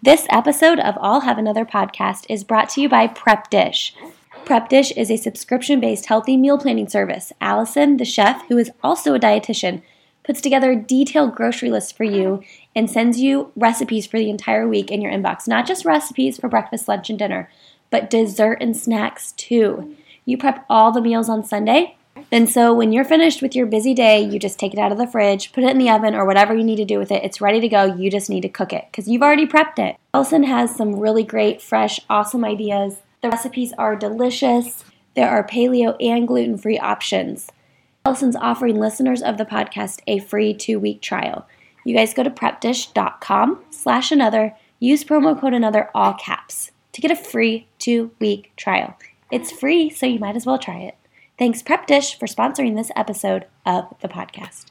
This episode of All Have Another Podcast is brought to you by Prep Dish. Prep Dish is a subscription-based healthy meal planning service. Allison, the chef, who is also a dietitian, puts together a detailed grocery list for you and sends you recipes for the entire week in your inbox. Not just recipes for breakfast, lunch, and dinner, but dessert and snacks too. You prep all the meals on Sunday, and so when you're finished with your busy day, you just take it out of the fridge, put it in the oven, or whatever you need to do with it. It's ready to go. You just need to cook it because you've already prepped it. Allison has some really great, fresh, awesome ideas. The recipes are delicious. There are paleo and gluten-free options. Allison's offering listeners of the podcast a free 2-week trial. You guys go to prepdish.com/another, use promo code another, all caps, to get a free 2-week trial. It's free, so you might as well try it. Thanks Prep Dish for sponsoring this episode of the podcast.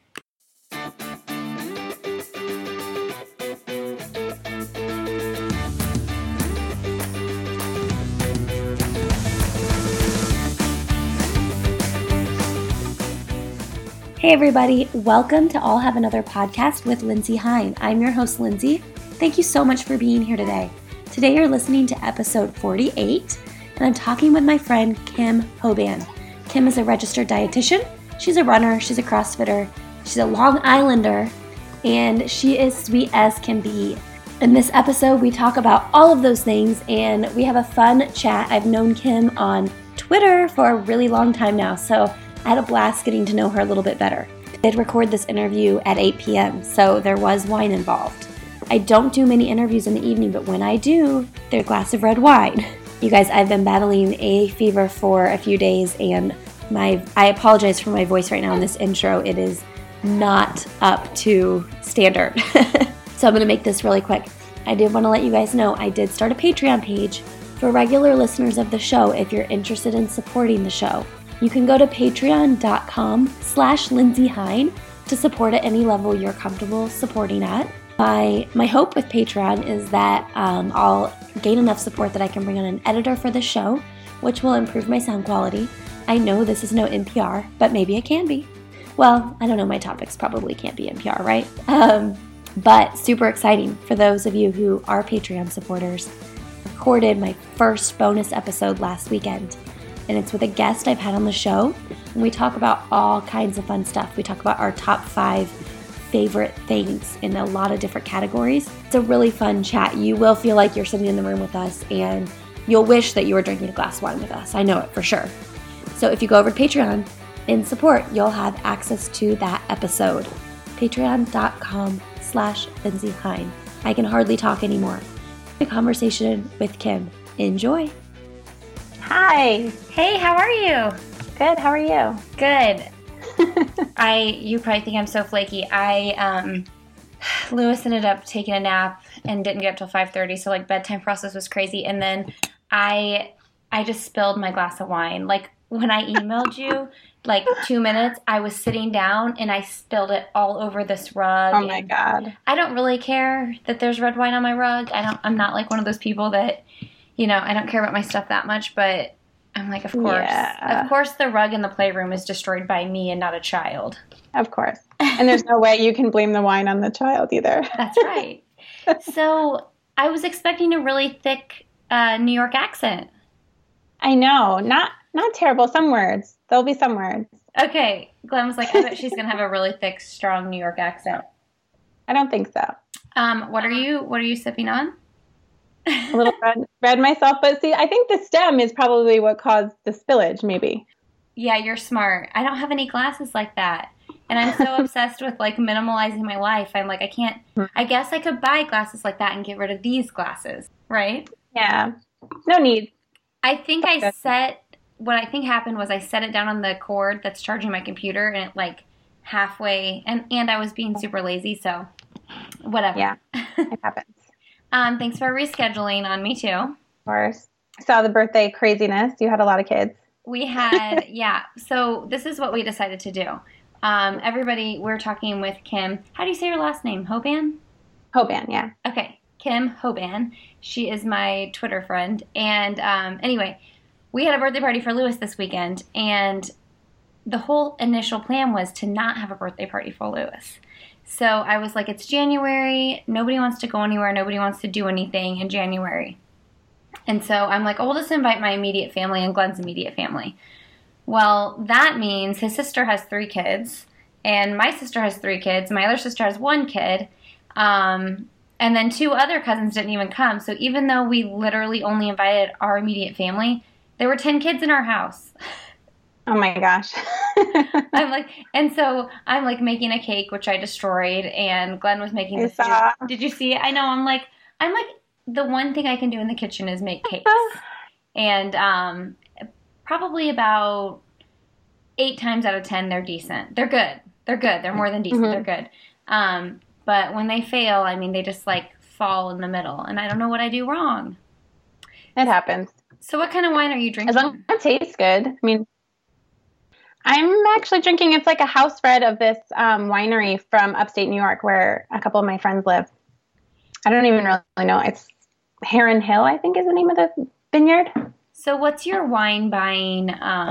Hey everybody, welcome to All Have Another Podcast with Lindsay Hein. I'm your host, Lindsay. Thank you so much for being here today. Today you're listening to episode 48, and I'm talking with my friend Kim Hoban. Kim is a registered dietitian. She's a runner, she's a CrossFitter, she's a Long Islander, and she is sweet as can be. In this episode, we talk about all of those things, and we have a fun chat. I've known Kim on Twitter for a really long time now, so I had a blast getting to know her a little bit better. I did record this interview at 8 p.m., so there was wine involved. I don't do many interviews in the evening, but when I do, there's a glass of red wine. You guys, I've been battling a fever for a few days, and I apologize for my voice right now in this intro. It is not up to standard. So I'm going to make this really quick. I did want to let you guys know I did start a Patreon page for regular listeners of the show if you're interested in supporting the show. You can go to patreon.com/Lindsay Hein to support at any level you're comfortable supporting at. My hope with Patreon is that I'll gain enough support that I can bring on an editor for the show, which will improve my sound quality. I know this is no NPR, but maybe it can be. Well, I don't know, my topics probably can't be NPR, right? But super exciting for those of you who are Patreon supporters. I recorded my first bonus episode last weekend, and it's with a guest I've had on the show, and we talk about all kinds of fun stuff. We talk about our top 5 favorite things in a lot of different categories. It's a really fun chat. You will feel like you're sitting in the room with us, and you'll wish that you were drinking a glass of wine with us. I know it for sure. So if you go over to Patreon and support, you'll have access to that episode. Patreon.com/Lindsay Hein. I can hardly talk anymore. A conversation with Kim. Enjoy. Hi. Hey, how are you? Good. How are you? Good. You probably think I'm so flaky. Lewis ended up taking a nap and didn't get up till 5:30, so bedtime process was crazy. And then I just spilled my glass of wine. When I emailed you, 2 minutes, I was sitting down and I spilled it all over this rug. Oh my God. I don't really care that there's red wine on my rug. I'm not one of those people that, I don't care about my stuff that much, but I'm of course. Yeah. Of course the rug in the playroom is destroyed by me and not a child. Of course. And there's no way you can blame the wine on the child either. That's right. So I was expecting a really thick New York accent. I know. Not terrible. Some words. There'll be some words. Okay. Glenn was I bet she's going to have a really thick, strong New York accent. I don't think so. What are you sipping on? A little red myself, but see, I think the stem is probably what caused the spillage, maybe. Yeah, you're smart. I don't have any glasses like that. And I'm so obsessed with minimalizing my life. I'm I can't, I guess I could buy glasses like that and get rid of these glasses, right? Yeah. No need. I think what I think happened was I set it down on the cord that's charging my computer, and it halfway, and I was being super lazy, so whatever. Yeah, it happens. Thanks for rescheduling on me too. Of course. I saw the birthday craziness. You had a lot of kids. We had, yeah. So this is what we decided to do. Everybody, we're talking with Kim. How do you say your last name? Hoban? Hoban, yeah. Okay. Kim Hoban. She is my Twitter friend. And anyway, we had a birthday party for Lewis this weekend, and the whole initial plan was to not have a birthday party for Lewis. So I was like, it's January. Nobody wants to go anywhere. Nobody wants to do anything in January. And so I'm like, oh, we'll just invite my immediate family and Glenn's immediate family. Well, that means his sister has 3 kids, and my sister has 3 kids. My other sister has 1 kid. And then 2 other cousins didn't even come. So even though we literally only invited our immediate family, there were 10 kids in our house. Oh my gosh. I'm like making a cake, which I destroyed, and Glenn was making the food. Did you see it? I know. I'm like, the one thing I can do in the kitchen is make cakes. And probably about 8 times out of 10, they're decent. They're good. They're more than decent. Mm-hmm. They're good. But when they fail, I mean, they just like fall in the middle, and I don't know what I do wrong. It happens. So what kind of wine are you drinking? As long as it tastes good. I mean, I'm actually drinking, it's like a house bred of this winery from upstate New York where a couple of my friends live. I don't even really know. It's Heron Hill, I think is the name of the vineyard. So what's your wine buying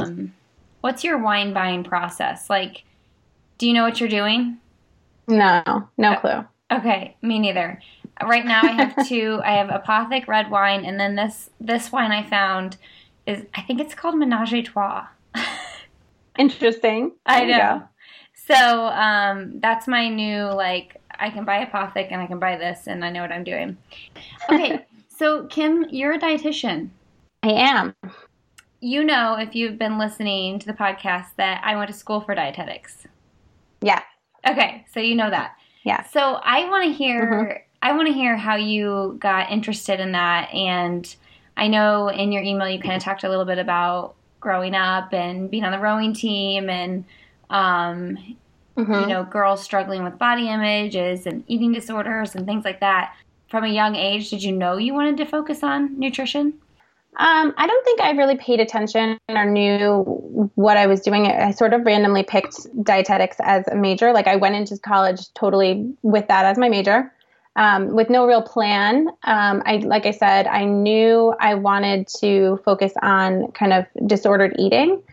process? Like, do you know what you're doing? No clue. Okay, me neither. Right now I have 2. I have Apothic red wine, and then this wine I found is, I think it's called Menage a Trois. Interesting. I know. So that's my new, like, I can buy Apothic and I can buy this, and I know what I'm doing. Okay, so Kim, you're a dietitian. I am. You know, if you've been listening to the podcast, that I went to school for dietetics. Yeah. Okay, so you know that. Yeah. So I want to hear how you got interested in that, and I know in your email you kind of talked a little bit about growing up and being on the rowing team and, you know, girls struggling with body images and eating disorders and things like that. From a young age, did you know you wanted to focus on nutrition? I don't think I really paid attention or knew what I was doing. I sort of randomly picked dietetics as a major. Like I went into college totally with that as my major. With no real plan. Like I said, I knew I wanted to focus on kind of disordered eating,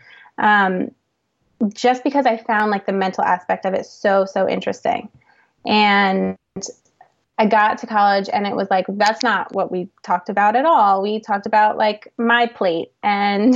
just because I found like the mental aspect of it so interesting. And I got to college and it was like, that's not what we talked about at all. We talked about like my plate and,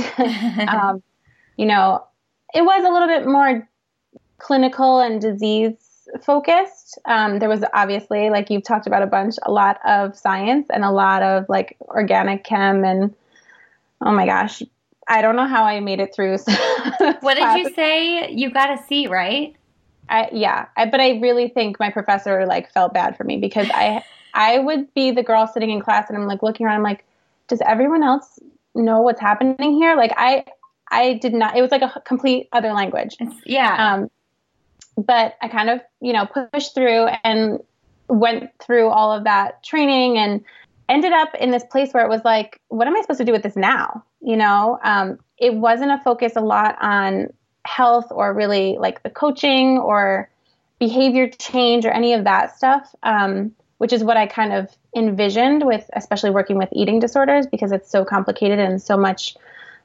you know, it was a little bit more clinical and disease focused. There was obviously, like you've talked about a lot of science and a lot of like organic chem and oh my gosh, I don't know how I made it through. What did you say? You got a C, right? But I really think my professor like felt bad for me because I would be the girl sitting in class and I'm like looking around, I'm like, does everyone else know what's happening here? Like I did not, it was like a complete other language. Yeah. But I kind of, you know, pushed through and went through all of that training and ended up in this place where it was like, what am I supposed to do with this now? You know, it wasn't a focus a lot on health or really like the coaching or behavior change or any of that stuff, which is what I kind of envisioned with, especially working with eating disorders because it's so complicated and so much,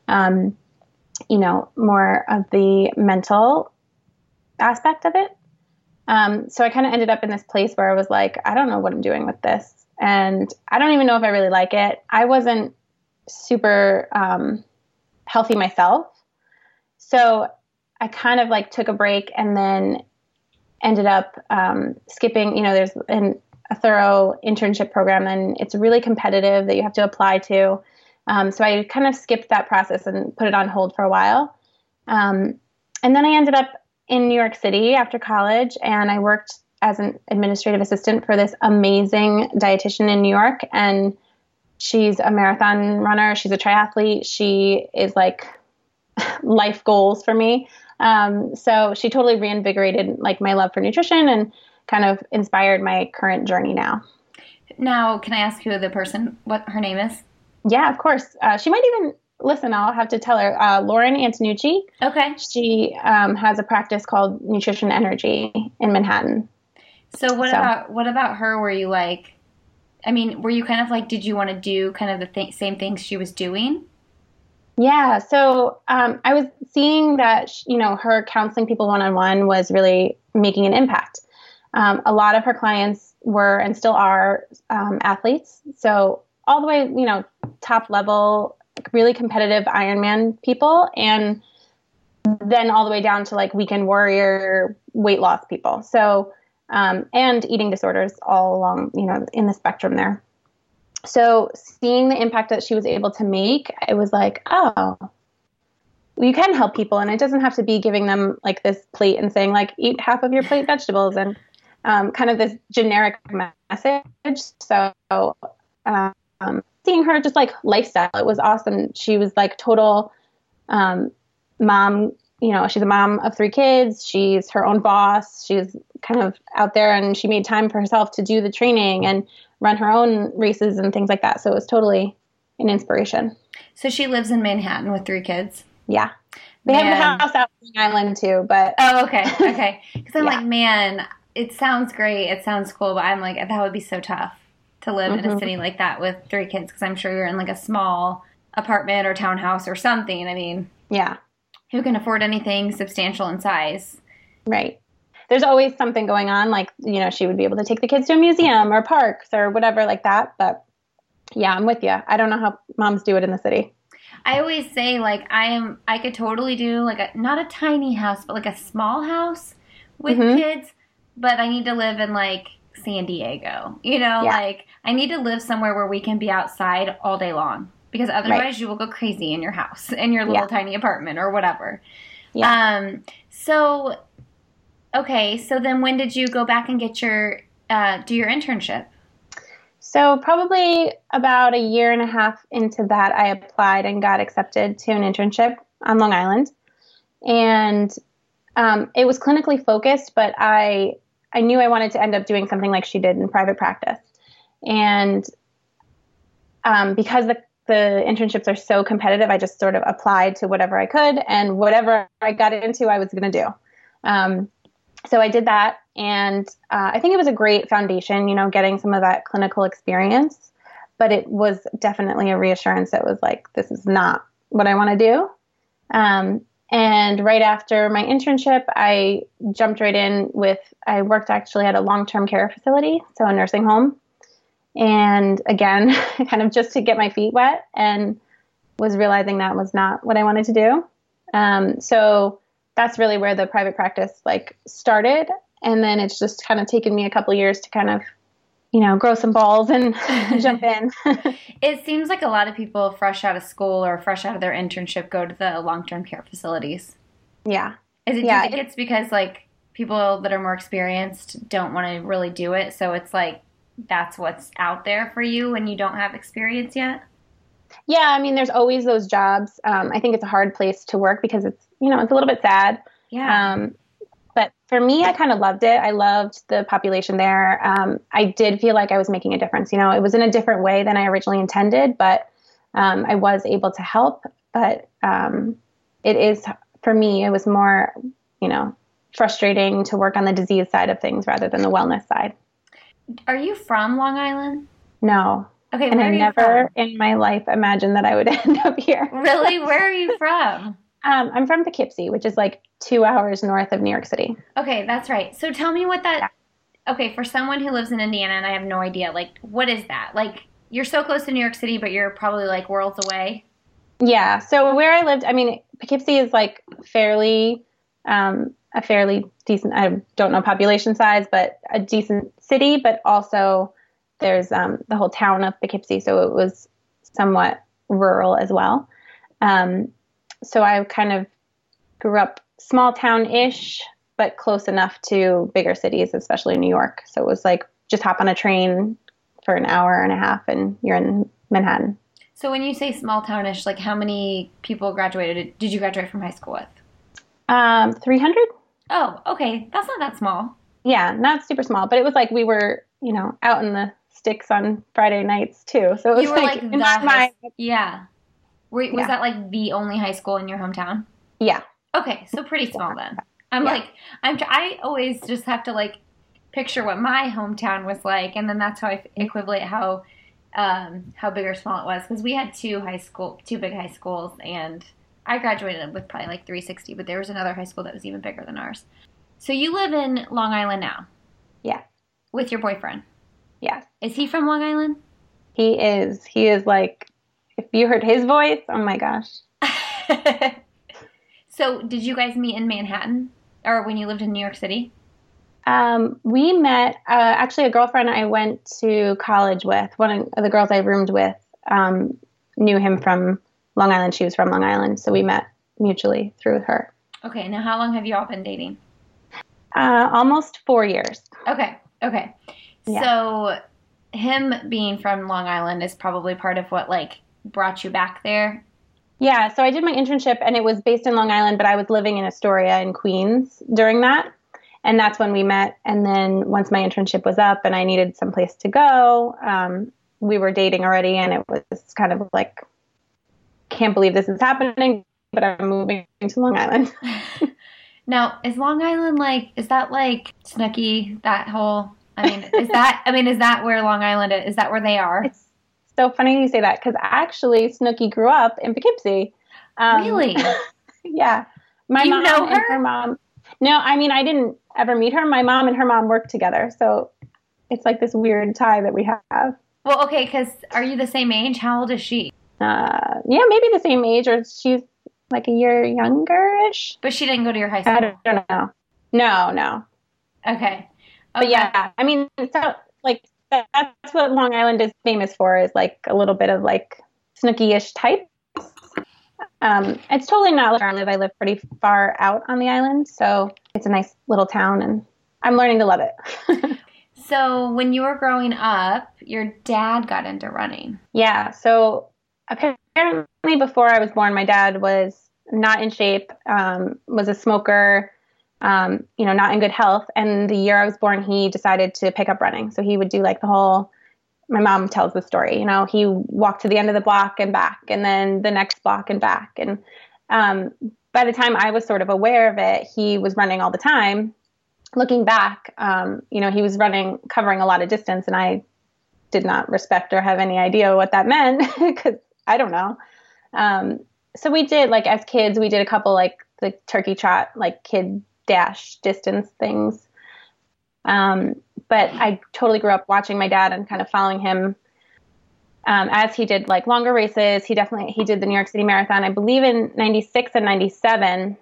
you know, more of the mental aspect of it. So I kind of ended up in this place where I was like, I don't know what I'm doing with this. And I don't even know if I really like it. I wasn't super healthy myself. So I kind of like took a break and then ended up skipping, you know, there's a thorough internship program and it's really competitive that you have to apply to. So I kind of skipped that process and put it on hold for a while. And then I ended up in New York City after college and I worked as an administrative assistant for this amazing dietitian in New York. And she's a marathon runner. She's a triathlete. She is like life goals for me. So she totally reinvigorated like my love for nutrition and kind of inspired my current journey now. Now, can I ask who what her name is? Yeah, of course. She might even listen. I'll have to tell her. Lauren Antonucci. Okay. She has a practice called Nutrition Energy in Manhattan. So what about her? Were you like, I mean, were you kind of like, did you want to do kind of the same things she was doing? Yeah. So I was seeing that, you know, her counseling people one-on-one was really making an impact. A lot of her clients were and still are athletes. So all the way, top level, really competitive Ironman people, and then all the way down to like weekend warrior weight loss people. So, and eating disorders all along, in the spectrum there. So seeing the impact that she was able to make, it was like, oh, you can help people. And it doesn't have to be giving them like this plate and saying like, eat half of your plate vegetables and kind of this generic message. So seeing her just like lifestyle, it was awesome. She was like total mom, she's a mom of 3 kids. She's her own boss. She's kind of out there, and she made time for herself to do the training and run her own races and things like that. So it was totally an inspiration. So she lives in Manhattan with 3 kids? Yeah. They have a house out on Long Island too, but. Oh, okay. Okay. Because I'm like, man, it sounds great. It sounds cool, but I'm like, that would be so tough to live in a city like that with 3 kids, because I'm sure you're in like a small apartment or townhouse or something. I mean. Yeah. Who can afford anything substantial in size? Right. There's always something going on. Like, she would be able to take the kids to a museum or parks or whatever like that. But yeah, I'm with you. I don't know how moms do it in the city. I always say like, I could totally do like not a tiny house, but like a small house with kids, but I need to live in like San Diego, like I need to live somewhere where we can be outside all day long. Because otherwise you will go crazy in your house, in your little tiny apartment or whatever. Yeah. So then when did you go back and get do your internship? So probably about a year and a half into that, I applied and got accepted to an internship on Long Island. And it was clinically focused, but I knew I wanted to end up doing something like she did in private practice. And because the internships are so competitive, I just sort of applied to whatever I could, and whatever I got into, I was going to do. So I did that, and I think it was a great foundation, getting some of that clinical experience, but it was definitely a reassurance that was like, this is not what I want to do. And right after my internship, I jumped right in I worked actually at a long-term care facility, so a nursing home. And again, kind of just to get my feet wet, and was realizing that was not what I wanted to do. So that's really where the private practice started. And then it's just kind of taken me a couple years to kind of, grow some balls and jump in. It seems like a lot of people fresh out of school or fresh out of their internship go to the long-term care facilities. Yeah. Do you think it's because people that are more experienced don't want to really do it? So it's like, that's what's out there for you when you don't have experience yet? Yeah, I mean, there's always those jobs. I think it's a hard place to work because it's, it's a little bit sad. Yeah. But for me, I kind of loved it. I loved the population there. I did feel like I was making a difference. It was in a different way than I originally intended, but I was able to help. But for me, it was more, frustrating to work on the disease side of things rather than the wellness side. Are you from Long Island? No. Okay, and I never in my life imagined that I would end up here. Really? Where are you from? I'm from Poughkeepsie, which is 2 hours north of New York City. Okay, that's right. So tell me what that... Yeah. Okay, for someone who lives in Indiana, and I have no idea, what is that? You're so close to New York City, but you're probably worlds away. Yeah. So where I lived, Poughkeepsie is fairly... a fairly decent, I don't know population size, but a decent city, but also there's the whole town of Poughkeepsie, so it was somewhat rural as well. So I kind of grew up small town-ish, but close enough to bigger cities, especially New York. So it was just hop on a train for an hour and a half and you're in Manhattan. So when you say small town-ish, how many people did you graduate from high school with? 300. Oh, okay. That's not that small. Yeah, not super small, but it was we were, out in the sticks on Friday nights too. So it was yeah. Was that the only high school in your hometown? Yeah. Okay, so pretty small then. I always just have to picture what my hometown was like, and then that's how I equivalent how big or small it was, because we had two big high schools, and I graduated with probably 360, but there was another high school that was even bigger than ours. So you live in Long Island now? Yeah. With your boyfriend? Yes. Is he from Long Island? He is. He is like, if you heard his voice, oh my gosh. So did you guys meet in Manhattan or when you lived in New York City? We met, actually a girlfriend I went to college with, one of the girls I roomed with, knew him from Long Island. She was from Long Island. So we met mutually through her. Okay. Now how long have you all been dating? Almost 4 years. Okay. Yeah. So him being from Long Island is probably part of what like brought you back there. Yeah. So I did my internship and it was based in Long Island, but I was living in Astoria in Queens during that. And that's when we met. And then once my internship was up and I needed some place to go, we were dating already. And it was kind of like, can't believe this is happening, but I'm moving to Long Island. Now, is Long Island is that like Snooki, that whole, is that where Long Island is? Is that where they are? It's so funny you say that because actually Snooki grew up in Poughkeepsie. Really? Yeah. My mom know her? And her mom. No, I didn't ever meet her. My mom and her mom worked together. So it's like this weird tie that we have. Well, okay, because are you the same age? How old is she? Yeah, maybe the same age, or she's like a year younger-ish. But she didn't go to your high school? I don't know. No. Okay. But yeah, so like that's what Long Island is famous for, is like a little bit of like Snooki-ish types. It's totally not where I live. I live pretty far out on the island, so it's a nice little town, and I'm learning to love it. So when you were growing up, your dad got into running. Yeah, so apparently before I was born, my dad was not in shape, was a smoker, not in good health. And the year I was born, he decided to pick up running. So he would do like my mom tells the story, he walked to the end of the block and back, and then the next block and back. And by the time I was sort of aware of it, he was running all the time. Looking back, he was covering a lot of distance, and I did not respect or have any idea what that meant because I don't know. So we did, like, as kids, we did a couple, like, the turkey trot, like, kid dash distance things. But I totally grew up watching my dad and kind of following him as he did, like, longer races. He did the New York City Marathon, I believe, in 96 and 97.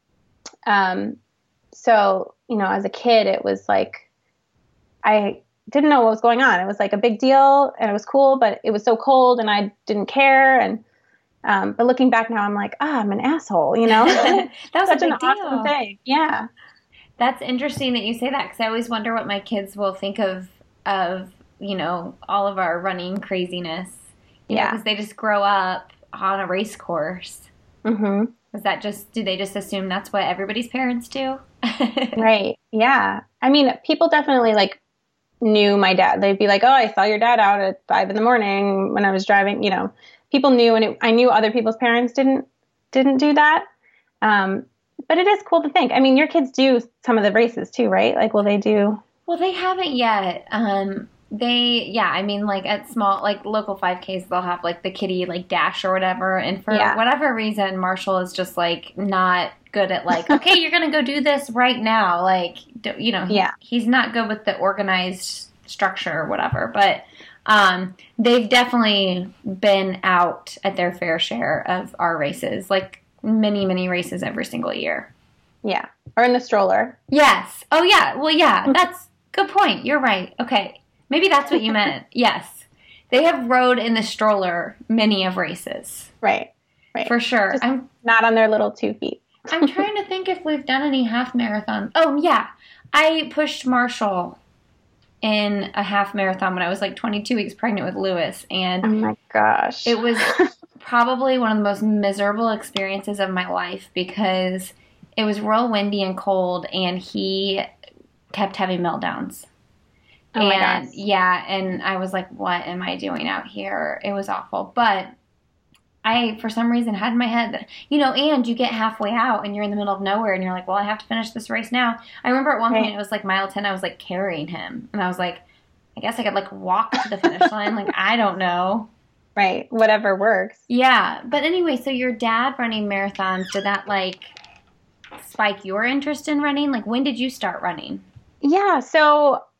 So, as a kid, it was like, I didn't know what was going on. It was like a big deal and it was cool, but it was so cold and I didn't care. And, but looking back now, I'm like, I'm an asshole, That was such a big an awesome thing. Yeah. That's interesting that you say that, because I always wonder what my kids will think of all of our running craziness. Because they just grow up on a race course. Mm-hmm. Do they just assume that's what everybody's parents do? Right. Yeah. People definitely like knew my dad. They'd be like, oh, I saw your dad out at 5 a.m. when I was driving. People knew, and I knew other people's parents didn't do that. But it is cool to think. Your kids do some of the races too, right? Like, will they do? Well, they haven't yet. Like at small, like local 5Ks, they'll have like the kiddie like dash or whatever. And for whatever reason, Marshall is just like not good at like, okay, you're going to go do this right now. Like, he's not good with the organized structure or whatever. But they've definitely been out at their fair share of our races, like many, many races every single year. Yeah. Or in the stroller. Yes. Oh, yeah. Well, yeah, that's good point. You're right. Okay. Maybe that's what you meant. Yes. They have rode in the stroller many of races. Right. For sure. Just not on their little 2 feet. I'm trying to think if we've done any half marathons. Oh, yeah. I pushed Marshall in a half marathon when I was like 22 weeks pregnant with Lewis. And oh my gosh. It was probably one of the most miserable experiences of my life because it was real windy and cold and he kept having meltdowns. Oh my gosh. Yeah, and I was like, what am I doing out here? It was awful. But I, for some reason, had in my head that, and you get halfway out and you're in the middle of nowhere and you're like, well, I have to finish this race now. I remember at one point it was like mile 10, I was like carrying him. And I was like, I guess I could like walk to the finish line. Like, I don't know. Right. Whatever works. Yeah. But anyway, so your dad running marathons, did that like spike your interest in running? Like, when did you start running? Yeah. So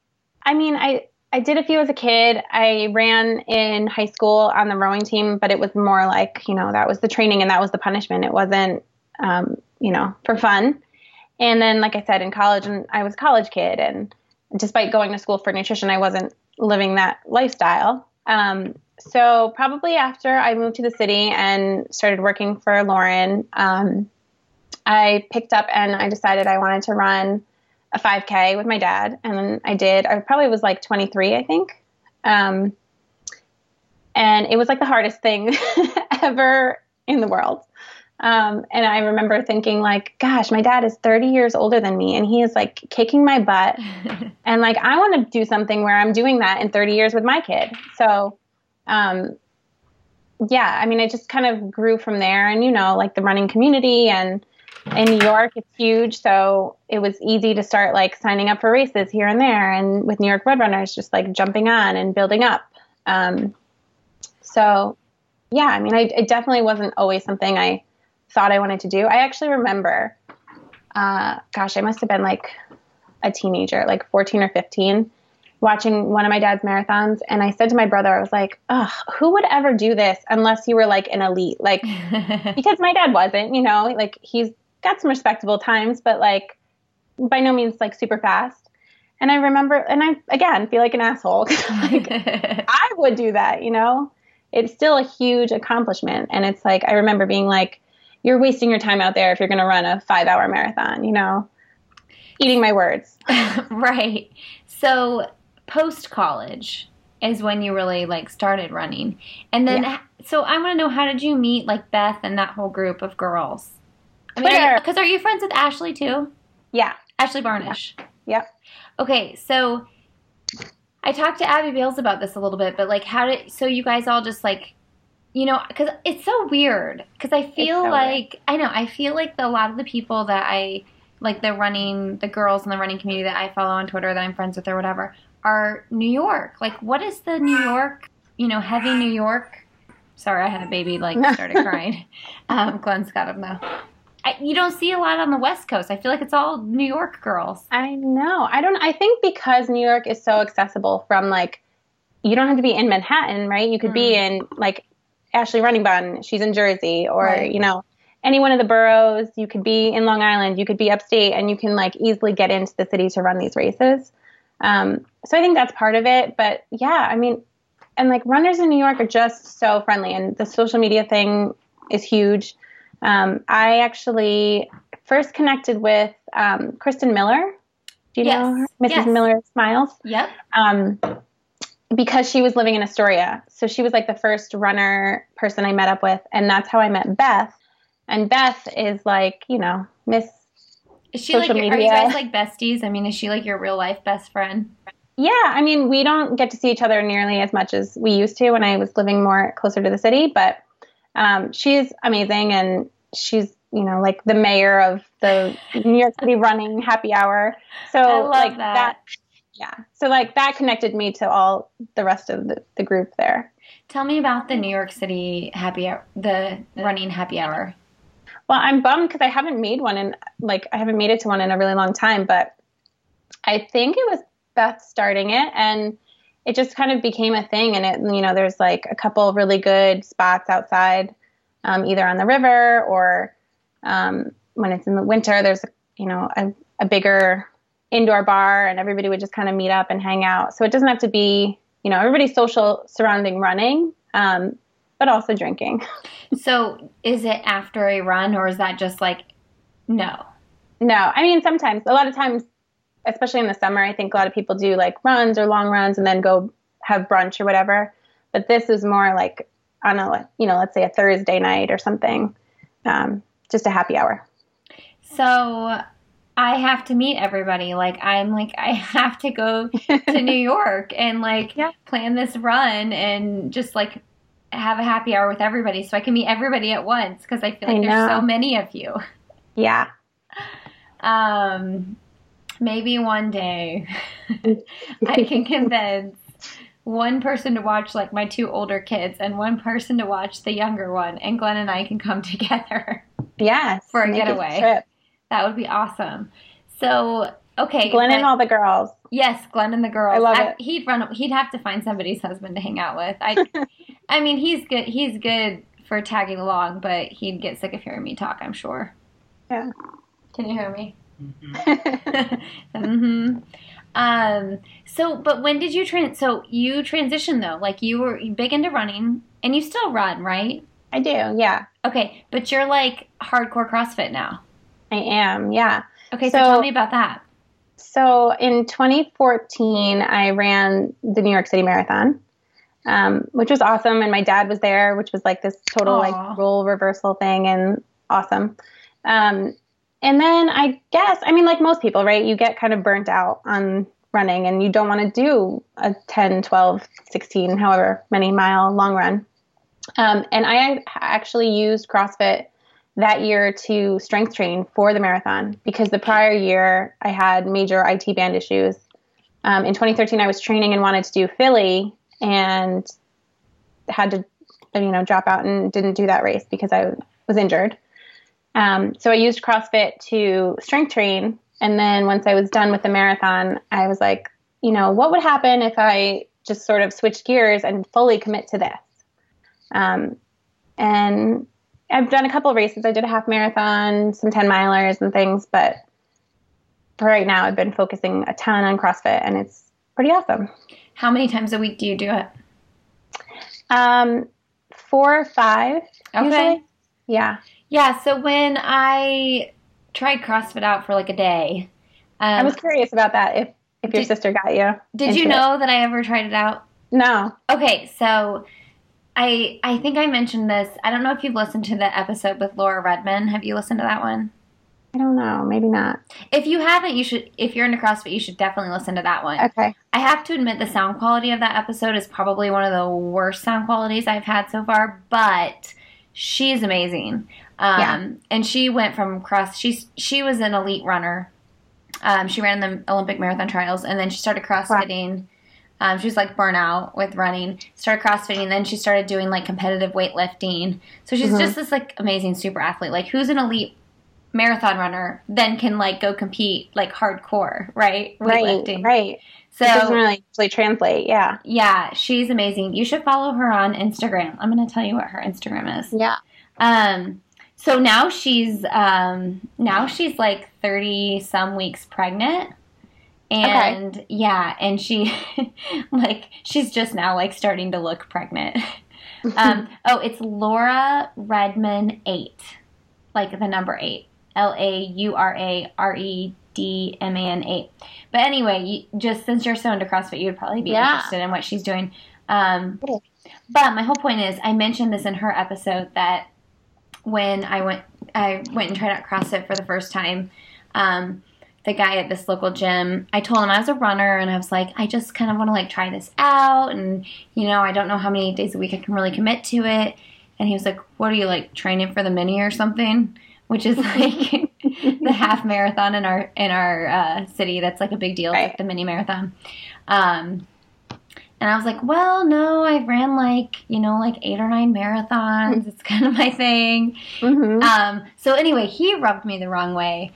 I mean, I did a few as a kid. I ran in high school on the rowing team, but it was more like, that was the training and that was the punishment. It wasn't, for fun. And then, like I said, in college, and I was a college kid, and despite going to school for nutrition, I wasn't living that lifestyle. So probably after I moved to the city and started working for Lauren, I picked up and I decided I wanted to run a 5K with my dad. And then I did. I probably was like 23, I think. And it was like the hardest thing ever in the world. And I remember thinking like, gosh, my dad is 30 years older than me and he is like kicking my butt. And like, I want to do something where I'm doing that in 30 years with my kid. So, yeah, I mean, it just kind of grew from there. And, like the running community, and in New York, it's huge. So it was easy to start like signing up for races here and there. And with New York Roadrunners, just like jumping on and building up. So yeah, I mean, it definitely wasn't always something I thought I wanted to do. I actually remember, I must have been like a teenager, like 14 or 15, watching one of my dad's marathons. And I said to my brother, I was like, oh, who would ever do this unless you were like an elite? Like, because my dad wasn't, like he's got some respectable times, but like by no means like super fast. And I remember, and I, again, feel like an asshole. Like, I would do that, It's still a huge accomplishment. And it's like, I remember being like, you're wasting your time out there if you're going to run a 5-hour marathon, eating my words. Right. So post-college is when you really like started running. And then, So I want to know, how did you meet like Beth and that whole group of girls? I mean, because are you friends with Ashley too? Yeah. Ashley Barnish. Yeah. Okay. So I talked to Abby Bales about this a little bit, but like so you guys all just like, because it's so weird. Because I feel like, I feel like a lot of the people that I, like the girls in the running community that I follow on Twitter that I'm friends with or whatever, are New York. Like, what is the New York, heavy New York? Sorry, I had a baby, like, started crying. Glenn's got him, though. You don't see a lot on the West Coast. I feel like it's all New York girls. I know. I think because New York is so accessible from, like, you don't have to be in Manhattan, right? You could be in, like, Ashley Running Bun, she's in Jersey, or, any one of the boroughs. You could be in Long Island, you could be upstate, and you can like easily get into the city to run these races. So I think that's part of it. But yeah, I mean, and like runners in New York are just so friendly, and the social media thing is huge. I actually first connected with Kristen Miller. Do you know her? Mrs. Miller Smiles? Yep. Because she was living in Astoria. So she was like the first runner person I met up with. And that's how I met Beth. And Beth is like, Miss Is she social like, media. Are you guys like besties? I mean, is she like your real life best friend? Yeah. I mean, we don't get to see each other nearly as much as we used to when I was living more closer to the city. But she's amazing. And she's, like the mayor of the New York City running happy hour. So I love like that. Yeah. So like that connected me to all the rest of the group there. Tell me about the New York City happy hour, the running happy hour. Well, I'm bummed because I haven't made it to one in a really long time, but I think it was Beth starting it, and it just kind of became a thing. And it, there's like a couple really good spots outside, either on the river or, when it's in the winter, there's, a bigger indoor bar, and everybody would just kind of meet up and hang out. So it doesn't have to be, everybody's social surrounding running, but also drinking. So is it after a run, or is that just like, no? No, I mean, sometimes, a lot of times, especially in the summer, I think a lot of people do like runs or long runs and then go have brunch or whatever. But this is more like on a, let's say a Thursday night or something, just a happy hour. So I have to meet everybody. Like, I have to go to New York and plan this run and just like have a happy hour with everybody so I can meet everybody at once, because I feel like there's so many of you. Yeah. Maybe one day I can convince one person to watch like my 2 older kids and one person to watch the younger one, and Glenn and I can come together. Yes. For a getaway. That would be awesome. So, okay. Glenn and all the girls. Yes, Glenn and the girls. I love it. He'd have to find somebody's husband to hang out with. I mean, he's good. He's good for tagging along, but he'd get sick of hearing me talk, I'm sure. Yeah. Can you hear me? Mm-hmm. But when did you so you transitioned though? Like you were big into running and you still run, right? I do, yeah. Okay, but you're like hardcore CrossFit now. I am, yeah. Okay, so tell me about that. So in 2014, I ran the New York City Marathon, which was awesome. And my dad was there, which was like this total like role reversal thing and awesome. And then I guess, I mean, like most people, right, you get kind of burnt out on running and you don't want to do a 10, 12, 16, however many mile long run. And I actually used CrossFit that year to strength train for the marathon because the prior year I had major IT band issues. In 2013, I was training and wanted to do Philly and had to, drop out and didn't do that race because I was injured. So I used CrossFit to strength train. And then once I was done with the marathon, I was like, what would happen if I just sort of switched gears and fully commit to this? And I've done a couple of races. I did a half marathon, some 10 milers and things, but for right now I've been focusing a ton on CrossFit and it's pretty awesome. How many times a week do you do it? 4 or 5. Okay. Usually. Yeah. Yeah. So when I tried CrossFit out for like a day, I was curious about that. If your sister got you. Did you know that I ever tried it out? No. Okay. So I think I mentioned this. I don't know if you've listened to the episode with Laura Redman. Have you listened to that one? I don't know. Maybe not. If you haven't, you should. If you're into CrossFit, you should definitely listen to that one. Okay. I have to admit the sound quality of that episode is probably one of the worst sound qualities I've had so far, but she's amazing. And she went from she was an elite runner. She ran in the Olympic marathon trials, and then she started CrossFitting. Wow. She was like burnout with running, started CrossFitting, then she started doing like competitive weightlifting. So she's just this like amazing super athlete. Like who's an elite marathon runner then can like go compete like hardcore, right? Weightlifting. Right. So it doesn't really actually translate. Yeah. Yeah. She's amazing. You should follow her on Instagram. I'm going to tell you what her Instagram is. Yeah. So now she's like 30 some weeks pregnant. And and she like she's just now like starting to look pregnant. It's Laura Redman 8. Like the number 8. LAURAREDMAN 8. But anyway, just since you're so into CrossFit, you would probably be interested in what she's doing. But my whole point is I mentioned this in her episode that when I went and tried out CrossFit for the first time, the guy at this local gym, I told him I was a runner and I was like, I just kind of want to like try this out. And, I don't know how many days a week I can really commit to it. And he was like, what are you like training for the mini or something? Which is like the half marathon in our city. That's like a big deal. It's like the mini marathon. And I was like, well, no, I've ran like 8 or 9 marathons. It's kind of my thing. Mm-hmm. So anyway, he rubbed me the wrong way.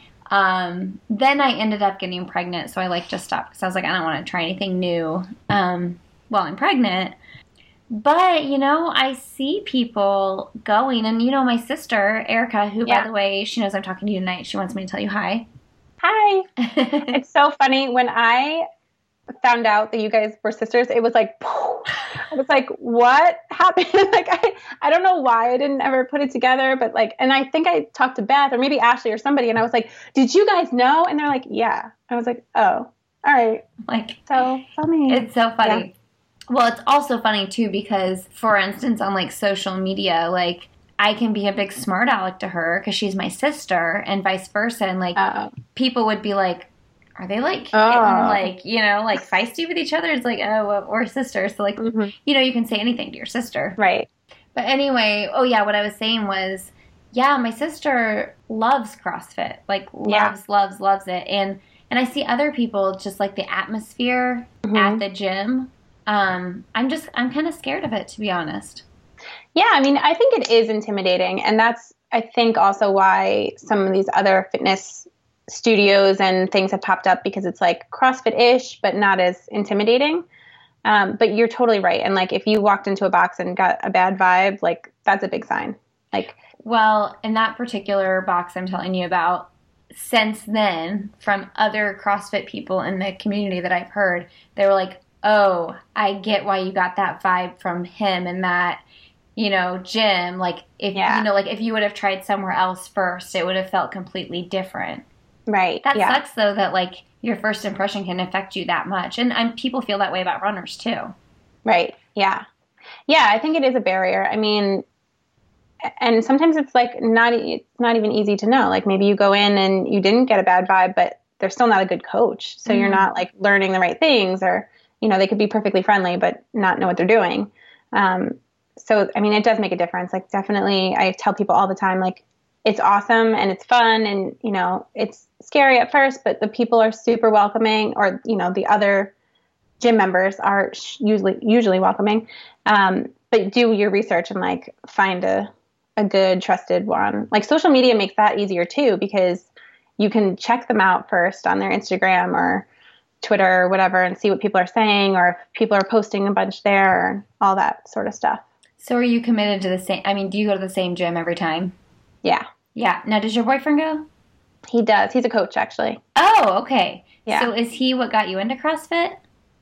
Then I ended up getting pregnant. So I like just stopped because I was like, I don't want to try anything new while I'm pregnant. But, I see people going. And, my sister, Erica, who, by the way, she knows I'm talking to you tonight. She wants me to tell you hi. Hi. It's so funny. When I found out that you guys were sisters, it was like, I was like, what happened? Like, I don't know why I didn't ever put it together, but like, and I think I talked to Beth or maybe Ashley or somebody, and I was like, did you guys know? And they're like, yeah. I was like, oh, all right. Like, so funny. It's so funny. Yeah. Well, it's also funny too, because for instance, on like social media, like I can be a big smart aleck to her because she's my sister and vice versa. And like people would be like, are they like, like, like feisty with each other? It's like, oh, well, we're sisters. So like, you can say anything to your sister. Right. But anyway, what I was saying was, my sister loves CrossFit, like loves it. And I see other people just like the atmosphere at the gym. I'm kind of scared of it, to be honest. Yeah. I mean, I think it is intimidating. And that's, I think also why some of these other fitness studios and things have popped up because it's like CrossFit-ish, but not as intimidating. But you're totally right. And like, if you walked into a box and got a bad vibe, like that's a big sign. Like, well, in that particular box I'm telling you about, since then, from other CrossFit people in the community that I've heard, they were like, oh, I get why you got that vibe from him and that, gym. Like, if, if you would have tried somewhere else first, it would have felt completely different. Right. That sucks, though, that, like, your first impression can affect you that much. And people feel that way about runners, too. Right. Yeah. Yeah, I think it is a barrier. I mean, and sometimes it's like it's not even easy to know. Like, maybe you go in and you didn't get a bad vibe, but they're still not a good coach. So you're not like learning the right things, or, they could be perfectly friendly, but not know what they're doing. So, I mean, it does make a difference. Like, definitely, I tell people all the time, like, it's awesome and it's fun and, it's scary at first, but the people are super welcoming, or, the other gym members are usually welcoming. But do your research and like find a good trusted one. Like, social media makes that easier too, because you can check them out first on their Instagram or Twitter or whatever and see what people are saying, or if people are posting a bunch there, or all that sort of stuff. So are you committed to the same, do you go to the same gym every time? Yeah. Yeah. Now, does your boyfriend go? He does. He's a coach, actually. Oh, okay. Yeah. So is he what got you into CrossFit?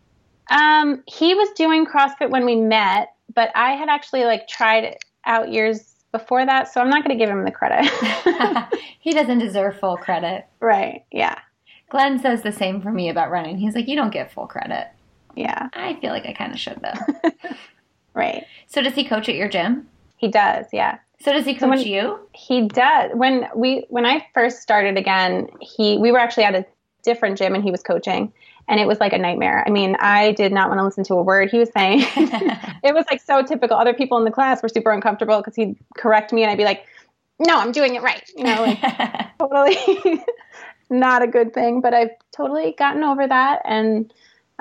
He was doing CrossFit when we met, but I had actually like tried it out years before that, so I'm not going to give him the credit. He doesn't deserve full credit. Right. Yeah. Glenn says the same for me about running. He's like, you don't get full credit. Yeah. I feel like I kind of should, though. Right. So does he coach at your gym? He does, yeah. So does he coach you? He does. When I first started again, we were actually at a different gym and he was coaching, and it was like a nightmare. I mean, I did not want to listen to a word he was saying. It was like so typical. Other people in the class were super uncomfortable because he'd correct me and I'd be like, no, I'm doing it right. Like totally not a good thing, but I've totally gotten over that. And,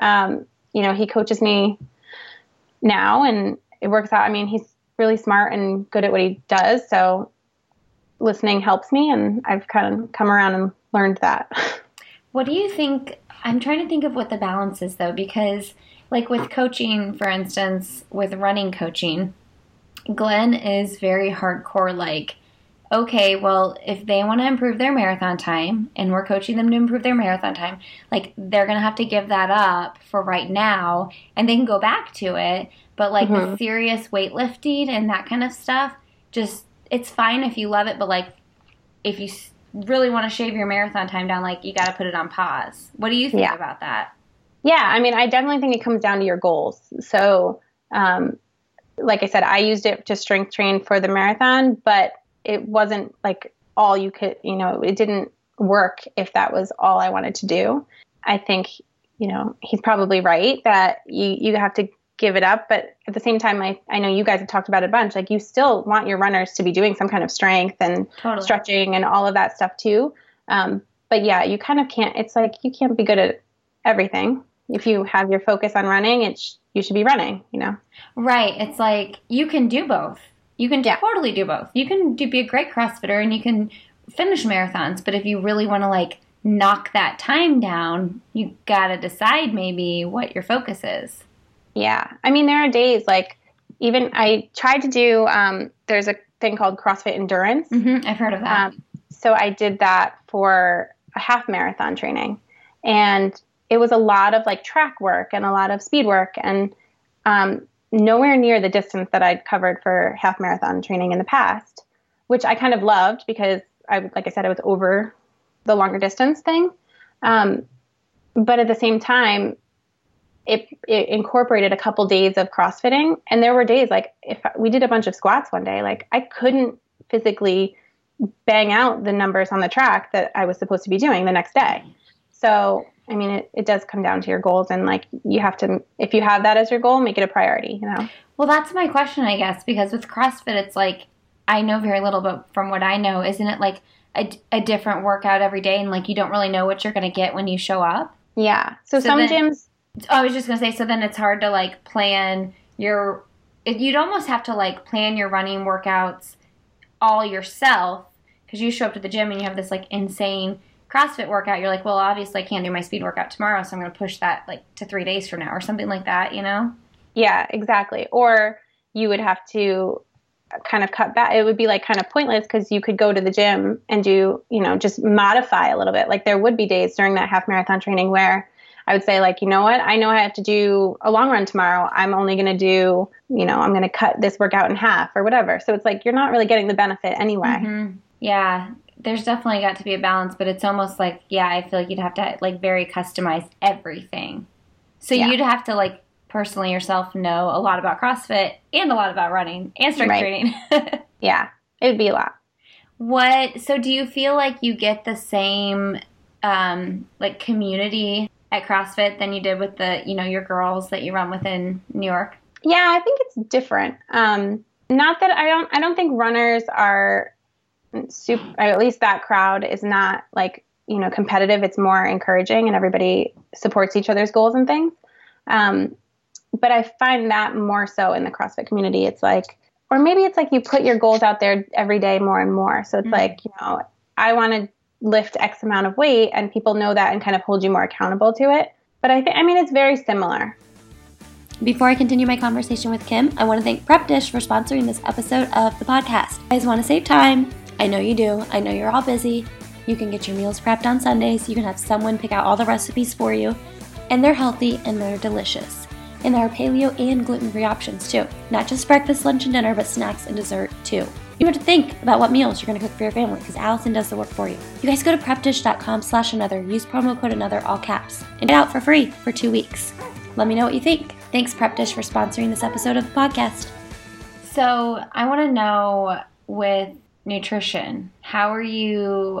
he coaches me now and it works out. I mean, he's really smart and good at what he does. So listening helps me, and I've kind of come around and learned that. What do you think? I'm trying to think of what the balance is, though, because like with coaching, for instance, with running coaching, Glenn is very hardcore, like, okay, well, if they want to improve their marathon time and we're coaching them to improve their marathon time, like, they're going to have to give that up for right now and they can go back to it. But like the serious weightlifting and that kind of stuff, just, it's fine if you love it, but like, if you really want to shave your marathon time down, like, you got to put it on pause. What do you think about that? Yeah, I mean, I definitely think it comes down to your goals. So, like I said, I used it to strength train for the marathon, but it wasn't like all you could, it didn't work if that was all I wanted to do. I think, he's probably right that you have to give it up. But at the same time, I know you guys have talked about it a bunch. Like, you still want your runners to be doing some kind of strength and stretching and all of that stuff too. But yeah, you kind of can't, it's like, you can't be good at everything. If you have your focus on running, you should be running, Right. It's like, you can do both. You can totally do both. You can be a great CrossFitter and you can finish marathons. But if you really want to like knock that time down, you got to decide maybe what your focus is. Yeah. I mean, there are days like, even I tried to do, there's a thing called CrossFit Endurance. Mm-hmm, I've heard of that. So I did that for a half marathon training, and it was a lot of like track work and a lot of speed work, and nowhere near the distance that I'd covered for half marathon training in the past, which I kind of loved because like I said, I was over the longer distance thing. But at the same time, it incorporated a couple days of CrossFitting. And there were days like if we did a bunch of squats one day, like I couldn't physically bang out the numbers on the track that I was supposed to be doing the next day. So, I mean, it does come down to your goals, and like you have to, if you have that as your goal, make it a priority, Well, that's my question, I guess, because with CrossFit, it's like, I know very little, but from what I know, isn't it like a different workout every day, and like you don't really know what you're going to get when you show up? Yeah. So some gyms. I was just going to say, so then it's hard to like plan you'd almost have to like plan your running workouts all yourself, because you show up to the gym and you have this like insane CrossFit workout, you're like, well, obviously I can't do my speed workout tomorrow, so I'm going to push that like to 3 days from now or something like that, you know? Yeah, exactly. Or you would have to kind of cut back. It would be like kind of pointless because you could go to the gym and do, you know, just modify a little bit. Like there would be days during that half marathon training where I would say like, you know what, I know I have to do a long run tomorrow. I'm only going to do, you know, I'm going to cut this workout in half or whatever. So it's like, you're not really getting the benefit anyway. Mm-hmm. Yeah. There's definitely got to be a balance, but it's almost like, yeah, I feel like you'd have to like very customize everything. So you'd have to like personally yourself know a lot about CrossFit and a lot about running and strength training. Yeah, it would be a lot. So do you feel like you get the same like community at CrossFit than you did with the, you know, your girls that you run with in New York? Yeah, I think it's different. Not that I don't think runners are super, at least that crowd is not like, you know, competitive. It's more encouraging and everybody supports each other's goals and things. But I find that more so in the CrossFit community. It's like, or maybe it's like you put your goals out there every day more and more. So it's like, you know, I want to lift X amount of weight and people know that and kind of hold you more accountable to it. But I mean, it's very similar. Before I continue my conversation with Kim, I want to thank Prep Dish for sponsoring this episode of the podcast. You guys want to save time? I know you do. I know you're all busy. You can get your meals prepped on Sundays. You can have someone pick out all the recipes for you. And they're healthy and they're delicious. And there are paleo and gluten-free options too. Not just breakfast, lunch, and dinner, but snacks and dessert too. You don't have to think about what meals you're going to cook for your family because Allison does the work for you. You guys go to prepdish.com/another, use promo code another, all caps, and get out for free for 2 weeks. Let me know what you think. Thanks Prep Dish for sponsoring this episode of the podcast. So I want to know with nutrition, how do you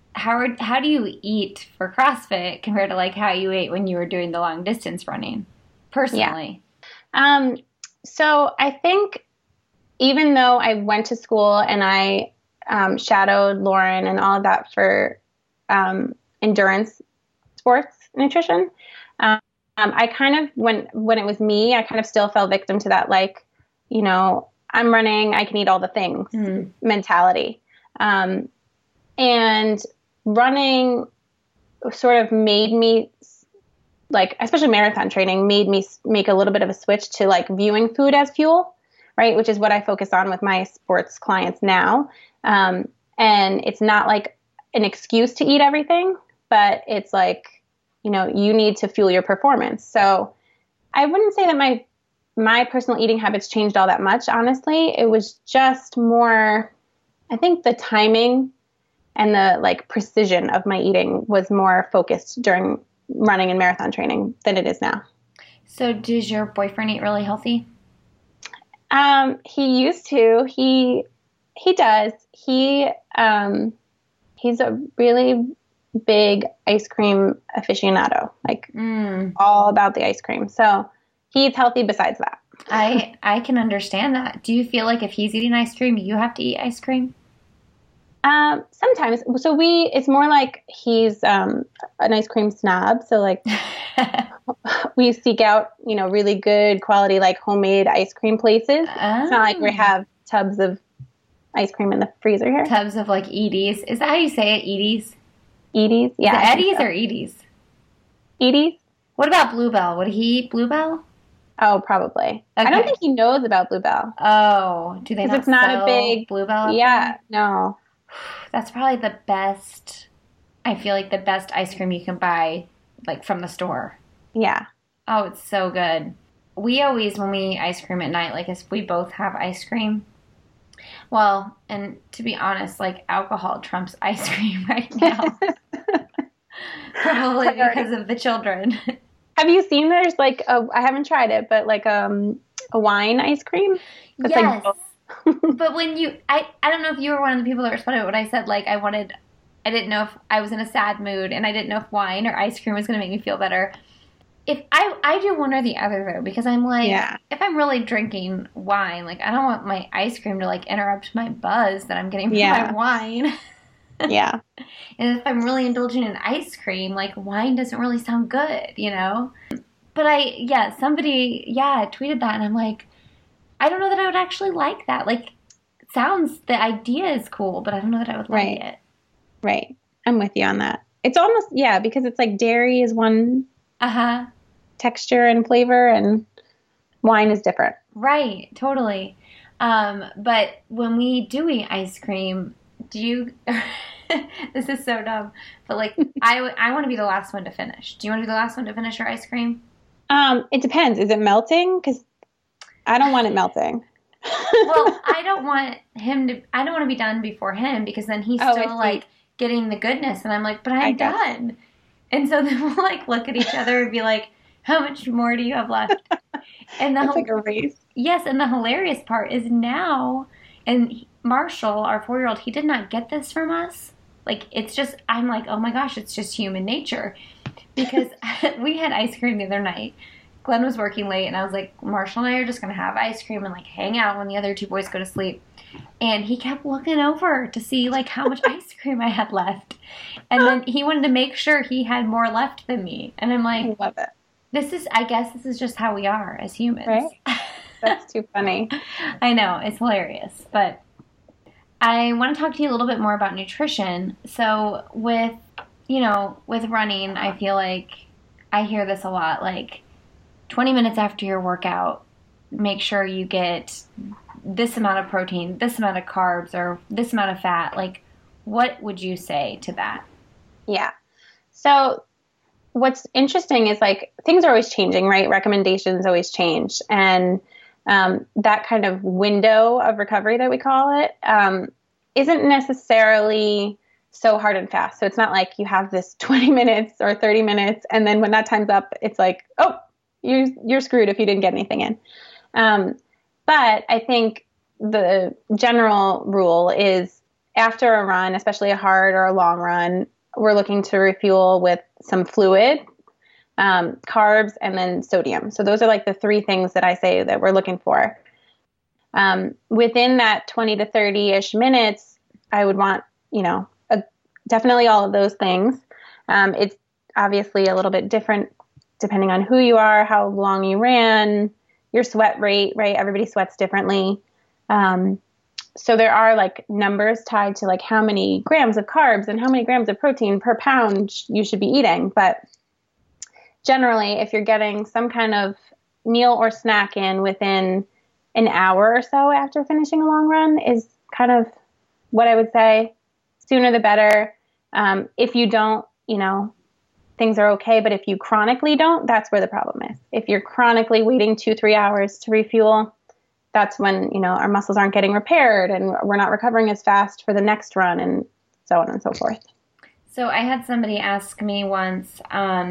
eat for CrossFit compared to like how you ate when you were doing the long distance running personally? Yeah. So I think even though I went to school and I shadowed Lauren and all of that for endurance sports nutrition, I kind of, when it was me, I kind of still fell victim to that, like, you know, I'm running, I can eat all the things mentality. And running sort of made me, like, especially marathon training, made me make a little bit of a switch to like viewing food as fuel, right? Which is what I focus on with my sports clients now. And it's not like an excuse to eat everything, but it's like, you know, you need to fuel your performance. So I wouldn't say that my personal eating habits changed all that much, honestly. It was just more, I think the timing and the like precision of my eating was more focused during running and marathon training than it is now. So does your boyfriend eat really healthy? He used to. He does. He's a really big ice cream aficionado, like all about the ice cream. So he eats healthy besides that. I can understand that. Do you feel like if he's eating ice cream, you have to eat ice cream? Sometimes. So it's more like he's an ice cream snob. So like we seek out, you know, really good quality, like homemade ice cream places. Oh. It's not like we have tubs of ice cream in the freezer here. Tubs of like Edie's. Is that how you say it? Edie's? Edie's? Yeah. Is it Eddie's or Edie's? Edie's. What about Bluebell? Would he eat Bluebell? Oh, probably. Okay. I don't think he knows about Bluebell. Oh, do they not it's not sell a big Bluebell? Yeah, no. That's probably the best. I feel like the best ice cream you can buy, like from the store. Yeah. Oh, it's so good. We always, when we eat ice cream at night, like we both have ice cream. Well, and to be honest, like alcohol trumps ice cream right now. Probably because of the children. Have you seen there's like I haven't tried it, but like a wine ice cream? That's yes. But when I don't know if you were one of the people that responded to what I said, like I didn't know if I was in a sad mood and I didn't know if wine or ice cream was going to make me feel better. If I do one or the other though, because I'm like, if I'm really drinking wine, like I don't want my ice cream to like interrupt my buzz that I'm getting from my wine. Yeah. And if I'm really indulging in ice cream, like wine doesn't really sound good, you know? But somebody tweeted that and I'm like, I don't know that I would actually like that. Like, the idea is cool, but I don't know that I would like it. Right. I'm with you on that. It's almost, yeah, because it's like dairy is one texture and flavor, and wine is different. Right, totally. But when we do eat ice cream, do you... This is so dumb, but like I want to be the last one to finish. Do you want to be the last one to finish your ice cream? It depends. Is it melting? Because I don't want it melting. Well, I don't want to be done before him, because then he's still like getting the goodness, and I'm like, but I'm done. And so then we'll like look at each other and be like, how much more do you have left? And it's like a race. Yes, and the hilarious part is now, and Marshall, our 4-year-old, he did not get this from us. Like, it's just, I'm like, oh my gosh, it's just human nature. Because we had ice cream the other night. Glenn was working late, and I was like, Marshall and I are just going to have ice cream and, like, hang out when the other 2 boys go to sleep. And he kept looking over to see, like, how much ice cream I had left. And then he wanted to make sure he had more left than me. And I'm like, I love it. I guess this is just how we are as humans. Right? That's too funny. I know, it's hilarious. But I want to talk to you a little bit more about nutrition. So with running, I feel like I hear this a lot, like 20 minutes after your workout, make sure you get this amount of protein, this amount of carbs, or this amount of fat. Like, what would you say to that? Yeah. So what's interesting is, like, things are always changing, right? Recommendations always change. And that kind of window of recovery that we call it isn't necessarily so hard and fast. So it's not like you have this 20 minutes or 30 minutes, and then when that time's up, it's like, oh, you're screwed if you didn't get anything in. But I think the general rule is, after a run, especially a hard or a long run, we're looking to refuel with some fluid, carbs, and then sodium. So those are like the 3 things that I say that we're looking for. Within that 20 to 30-ish minutes, I would want, definitely all of those things. It's obviously a little bit different depending on who you are, how long you ran, your sweat rate, right? Everybody sweats differently. So there are like numbers tied to like how many grams of carbs and how many grams of protein per pound you should be eating. But generally, if you're getting some kind of meal or snack in within an hour or so after finishing a long run is kind of what I would say. Sooner the better. If you don't, things are okay. But if you chronically don't, that's where the problem is. If you're chronically waiting 2-3 hours to refuel, that's when, our muscles aren't getting repaired and we're not recovering as fast for the next run, and so on and so forth. So I had somebody ask me once,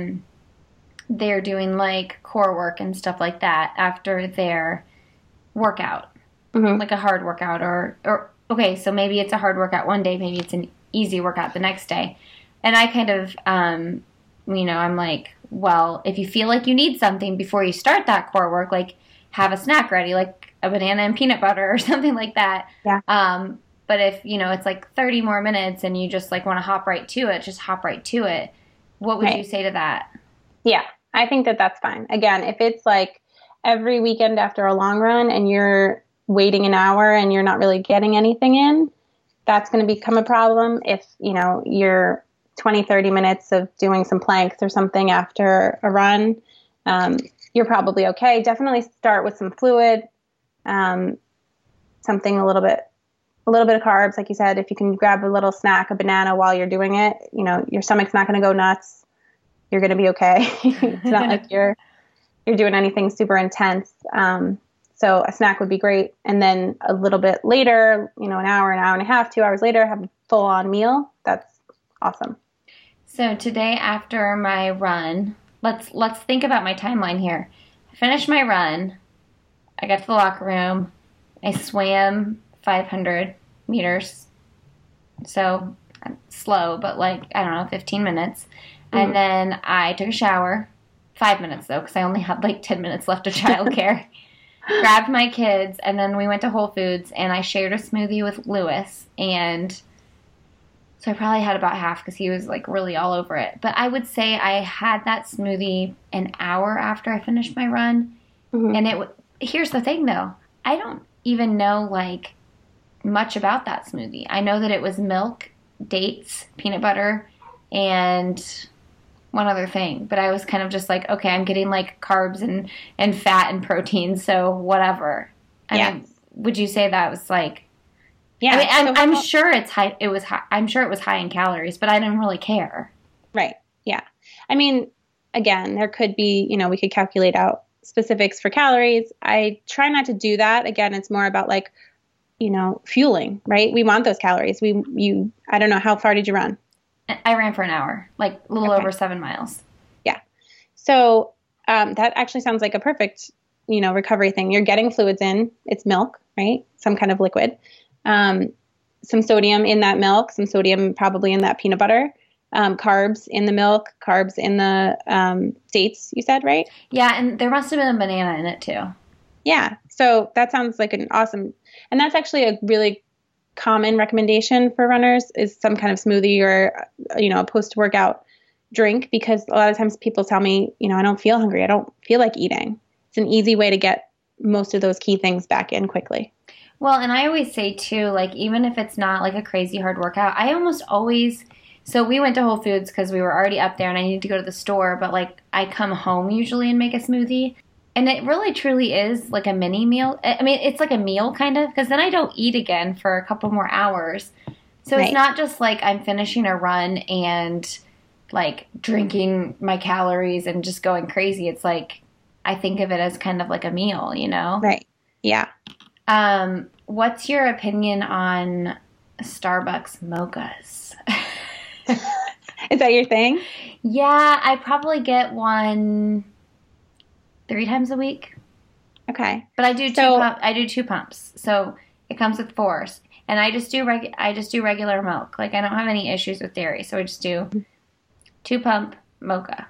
they're doing like core work and stuff like that after their workout, like a hard workout or okay, so maybe it's a hard workout one day, maybe it's an easy workout the next day. And I kind of, I'm like, well, if you feel like you need something before you start that core work, like have a snack ready, like a banana and peanut butter or something like that. Yeah. But if, it's like 30 more minutes and you just like want to hop right to it, just hop right to it. What would you say to that? Yeah, I think that that's fine. Again, if it's like every weekend after a long run and you're waiting an hour and you're not really getting anything in, that's going to become a problem. If, you're 20, 30 minutes of doing some planks or something after a run, you're probably okay. Definitely start with some fluid, something a little bit of carbs. Like you said, if you can grab a little snack, a banana while you're doing it, your stomach's not going to go nuts. You're going to be okay. It's not like you're doing anything super intense. So a snack would be great. And then a little bit later, an hour and a half, 2 hours later, have a full on meal. That's awesome. So today after my run, let's think about my timeline here. I finished my run. I got to the locker room. I swam 500 meters. So slow, but 15 minutes. And then I took a shower. 5 minutes though, because I only had 10 minutes left of childcare. Grabbed my kids, and then we went to Whole Foods, and I shared a smoothie with Lewis, and so I probably had about half because he was really all over it. But I would say I had that smoothie an hour after I finished my run, and here's the thing though, I don't even know much about that smoothie. I know that it was milk, dates, peanut butter, and one other thing. But I was kind of just like, okay, I'm getting like carbs and fat and protein, so whatever. I mean, would you say that was like? Yeah, I mean, I'm sure it's high. It was high. I'm sure it was high in calories, but I didn't really care. Right. Yeah. I mean, again, there could be, we could calculate out specifics for calories. I try not to do that. Again, it's more about like, fueling, right? We want those calories. I don't know, how far did you run? I ran for an hour, like a little over 7 miles. Yeah. So that actually sounds like a perfect, recovery thing. You're getting fluids in. It's milk, right? Some kind of liquid. Some sodium in that milk, some sodium probably in that peanut butter, carbs in the milk, carbs in the dates, you said, right? Yeah, and there must have been a banana in it too. Yeah. So that sounds like an awesome, and that's actually a really common recommendation for runners is some kind of smoothie or, a post-workout drink, because a lot of times people tell me, I don't feel hungry. I don't feel like eating. It's an easy way to get most of those key things back in quickly. Well, and I always say too, like, even if it's not like a crazy hard workout, I almost always, so we went to Whole Foods because we were already up there and I needed to go to the store, but like I come home usually and make a smoothie. And it really truly is like a mini meal. I mean, it's like a meal kind of, because then I don't eat again for a couple more hours. So It's not just like I'm finishing a run and like drinking my calories and just going crazy. It's like I think of it as kind of like a meal, Right. Yeah. What's your opinion on Starbucks mochas? Is that your thing? Yeah, I probably get one 3 times a week. Okay. But I do two pumps. So it comes with 4. And I just do regular milk. Like I don't have any issues with dairy, so I just do 2 pump mocha.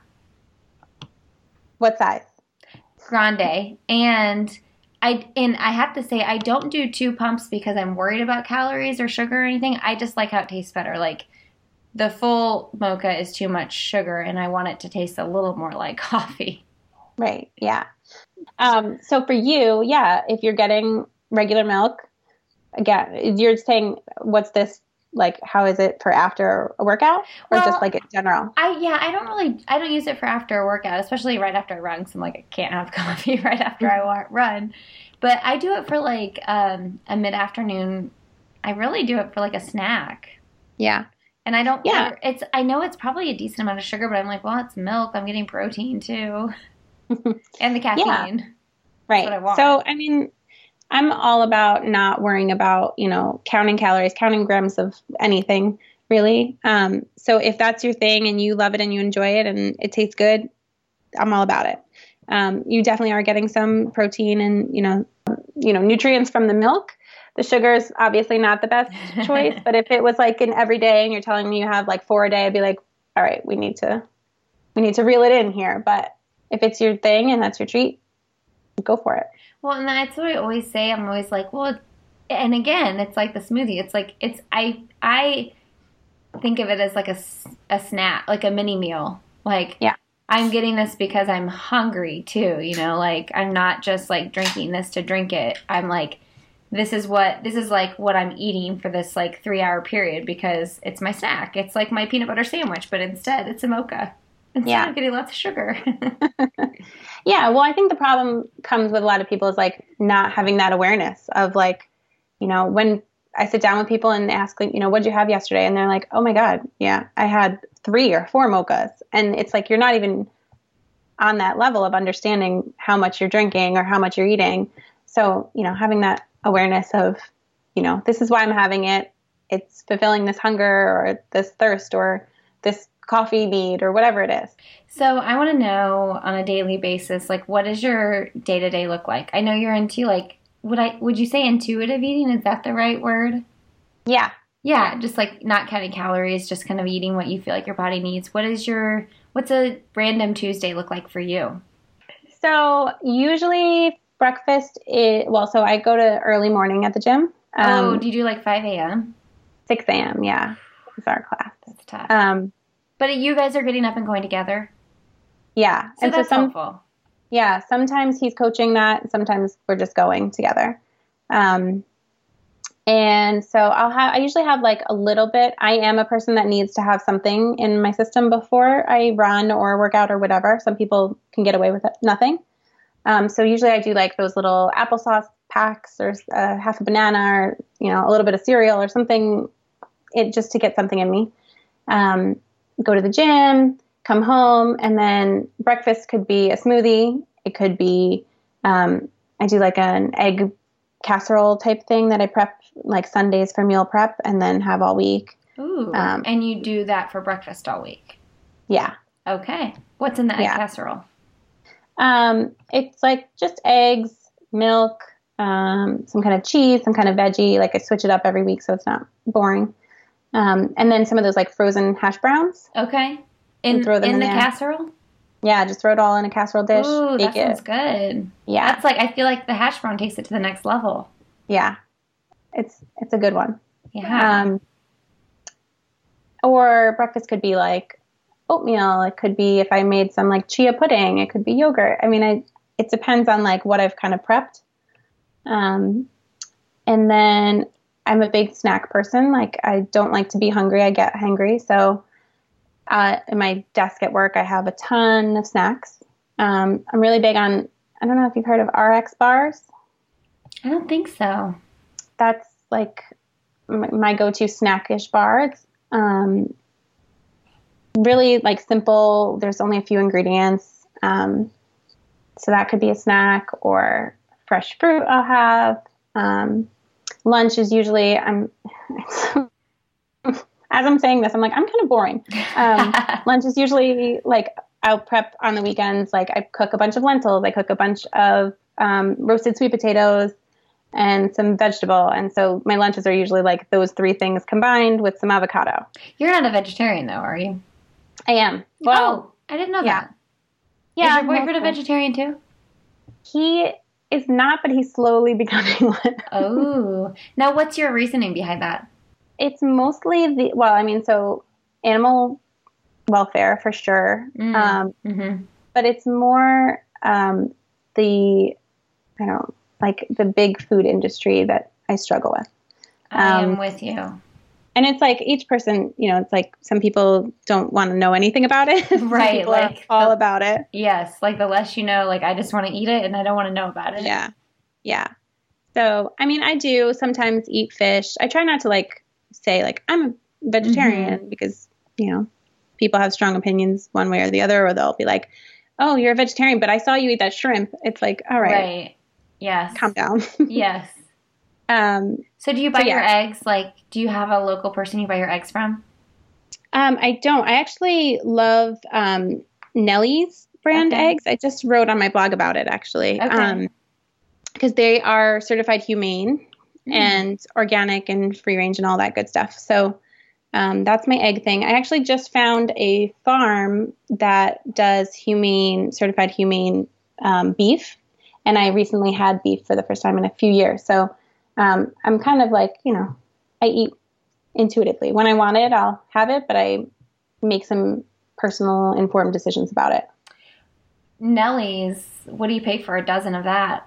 What size? Grande. And I have to say, I don't do 2 pumps because I'm worried about calories or sugar or anything. I just like how it tastes better. Like, the full mocha is too much sugar, and I want it to taste a little more like coffee. Right, yeah. So for you, if you're getting regular milk, again, you're saying, what's this, like, how is it for after a workout? Or just like in general? I don't use it for after a workout, especially right after I run, because I'm like, I can't have coffee right after I run. But I do it for like a mid-afternoon. I really do it for like a snack. Yeah. And I don't, I know it's probably a decent amount of sugar, but I'm like, well, it's milk. I'm getting protein too. And the caffeine. Yeah. Right. That's what I want. So, I mean, I'm all about not worrying about, counting calories, counting grams of anything, really. So if that's your thing and you love it and you enjoy it and it tastes good, I'm all about it. You definitely are getting some protein and, nutrients from the milk. The sugar is obviously not the best choice, but if it was like an everyday and you're telling me you have like 4 a day, I'd be like, all right, we need to reel it in here. But if it's your thing and that's your treat, go for it. Well, and that's what I always say. I'm always like, well, and again, it's like the smoothie. It's like, I think of it as like a snack, like a mini meal. Like, I'm getting this because I'm hungry too, like I'm not just like drinking this to drink it. I'm like, this is like what I'm eating for this like 3-hour period because it's my snack. It's like my peanut butter sandwich, but instead it's a mocha. Instead of getting lots of sugar. Yeah. Well, I think the problem comes with a lot of people is like not having that awareness of like, when I sit down with people and ask like, what'd you have yesterday? And they're like, oh my God. Yeah. I had 3 or 4 mochas. And it's like, you're not even on that level of understanding how much you're drinking or how much you're eating. So, having that awareness of, this is why I'm having it. It's fulfilling this hunger or this thirst or this coffee need or whatever it is. So I want to know on a daily basis, like, what does your day-to-day look like? I know you're into like, would you say intuitive eating? Is that the right word? Yeah. Yeah. Just like not counting calories, just kind of eating what you feel like your body needs. What's a random Tuesday look like for you? So usually breakfast so I go to early morning at the gym. Do you do like 5 a.m.? 6 a.m. Yeah. It's our class. That's tough. But you guys are getting up and going together? Yeah. So that's helpful. Yeah. Sometimes he's coaching that. Sometimes we're just going together. And so I usually have like a little bit. I am a person that needs to have something in my system before I run or work out or whatever. Some people can get away with it, nothing. So usually I do like those little applesauce packs or half a banana or, a little bit of cereal or something, just to get something in me. Go to the gym, come home, and then breakfast could be a smoothie. It could be, I do like an egg casserole type thing that I prep like Sundays for meal prep and then have all week. Ooh, and you do that for breakfast all week? Yeah. Okay. What's in the egg casserole? It's like just eggs, milk, some kind of cheese, some kind of veggie. Like I switch it up every week so it's not boring. And then some of those like frozen hash browns. Okay. Throw them in the casserole? Yeah, just throw it all in a casserole dish. Ooh, that sounds good. Yeah. That's like, I feel like the hash brown takes it to the next level. Yeah. It's a good one. Yeah. Or breakfast could be like oatmeal. It could be if I made some like chia pudding. It could be yogurt. I mean, it depends on like what I've kind of prepped. And then I'm a big snack person. Like I don't like to be hungry. I get hangry. So in my desk at work, I have a ton of snacks. I'm really big on, I don't know if you've heard of RX bars. I don't think so. That's like my go-to snackish bar. It's really like simple. There's only a few ingredients. So that could be a snack or fresh fruit I'll have. Lunch is usually, as I'm saying this, I'm like, I'm kind of boring. Lunch is usually like, I'll prep on the weekends. Like I cook a bunch of lentils. I cook a bunch of roasted sweet potatoes and some vegetable. And so my lunches are usually like those three things combined with some avocado. You're not a vegetarian though, are you? I am. Well, I didn't know that. Yeah. Is your boyfriend a vegetarian too? He is not, but he's slowly becoming one. Oh. Now what's your reasoning behind that? It's mostly so animal welfare for sure. But it's more the big food industry that I struggle with. I am with you. And it's like each person, it's like some people don't want to know anything about it. Right. People like are all about it. Yes. Like the less you know, like I just want to eat it and I don't want to know about it. Yeah. Yeah. So, I mean, I do sometimes eat fish. I try not to like say like I'm a vegetarian because, people have strong opinions one way or the other, or they'll be like, oh, you're a vegetarian, but I saw you eat that shrimp. It's like, all right. Right. Yes. Calm down. Yes. So do you buy your eggs? Like, do you have a local person you buy your eggs from? I don't. I actually love Nellie's brand eggs. I just wrote on my blog about it, actually. Okay. Because they are certified humane and organic and free range and all that good stuff. So that's my egg thing. I actually just found a farm that does certified humane beef. And I recently had beef for the first time in a few years. So I'm kind of like, I eat intuitively. When I want it, I'll have it, but I make some personal informed decisions about it. Nellie's, what do you pay for a dozen of that?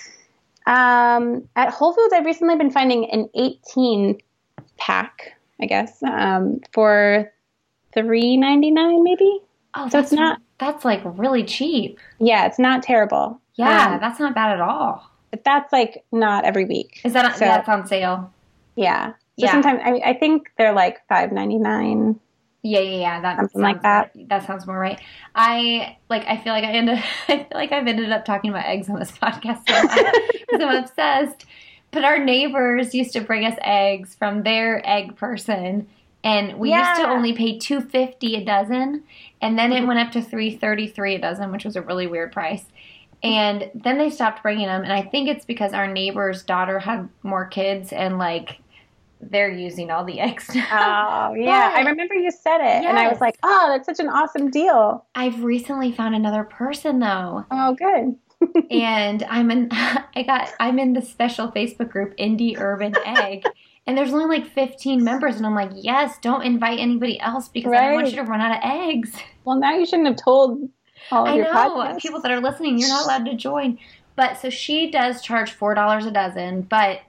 At Whole Foods, I've recently been finding an 18 pack, I guess, for $3.99 maybe. Oh, so it's not. That's like really cheap. Yeah, it's not terrible. Yeah, that's not bad at all. But that's like not every week. Is that that's on sale? Yeah. So sometimes I think they're like $5.99. Yeah. Something like that. That sounds more right. I feel like I've ended up talking about eggs on this podcast so much because I'm obsessed. But our neighbors used to bring us eggs from their egg person, and we used to only pay $2.50 a dozen, and then it went up to $3.33 a dozen, which was a really weird price. And then they stopped bringing them, and I think it's because our neighbor's daughter had more kids, and like they're using all the eggs now. Oh, yeah. I remember you said it, and I was like, oh, that's such an awesome deal. I've recently found another person, though. Oh, good. And I'm in the special Facebook group Indie Urban Egg, and there's only like 15 members, and I'm like, yes, don't invite anybody else because I don't want you to run out of eggs. Well, now you shouldn't have told all of your podcasts. People that are listening, you're not allowed to join. But so she does charge $4 a dozen, but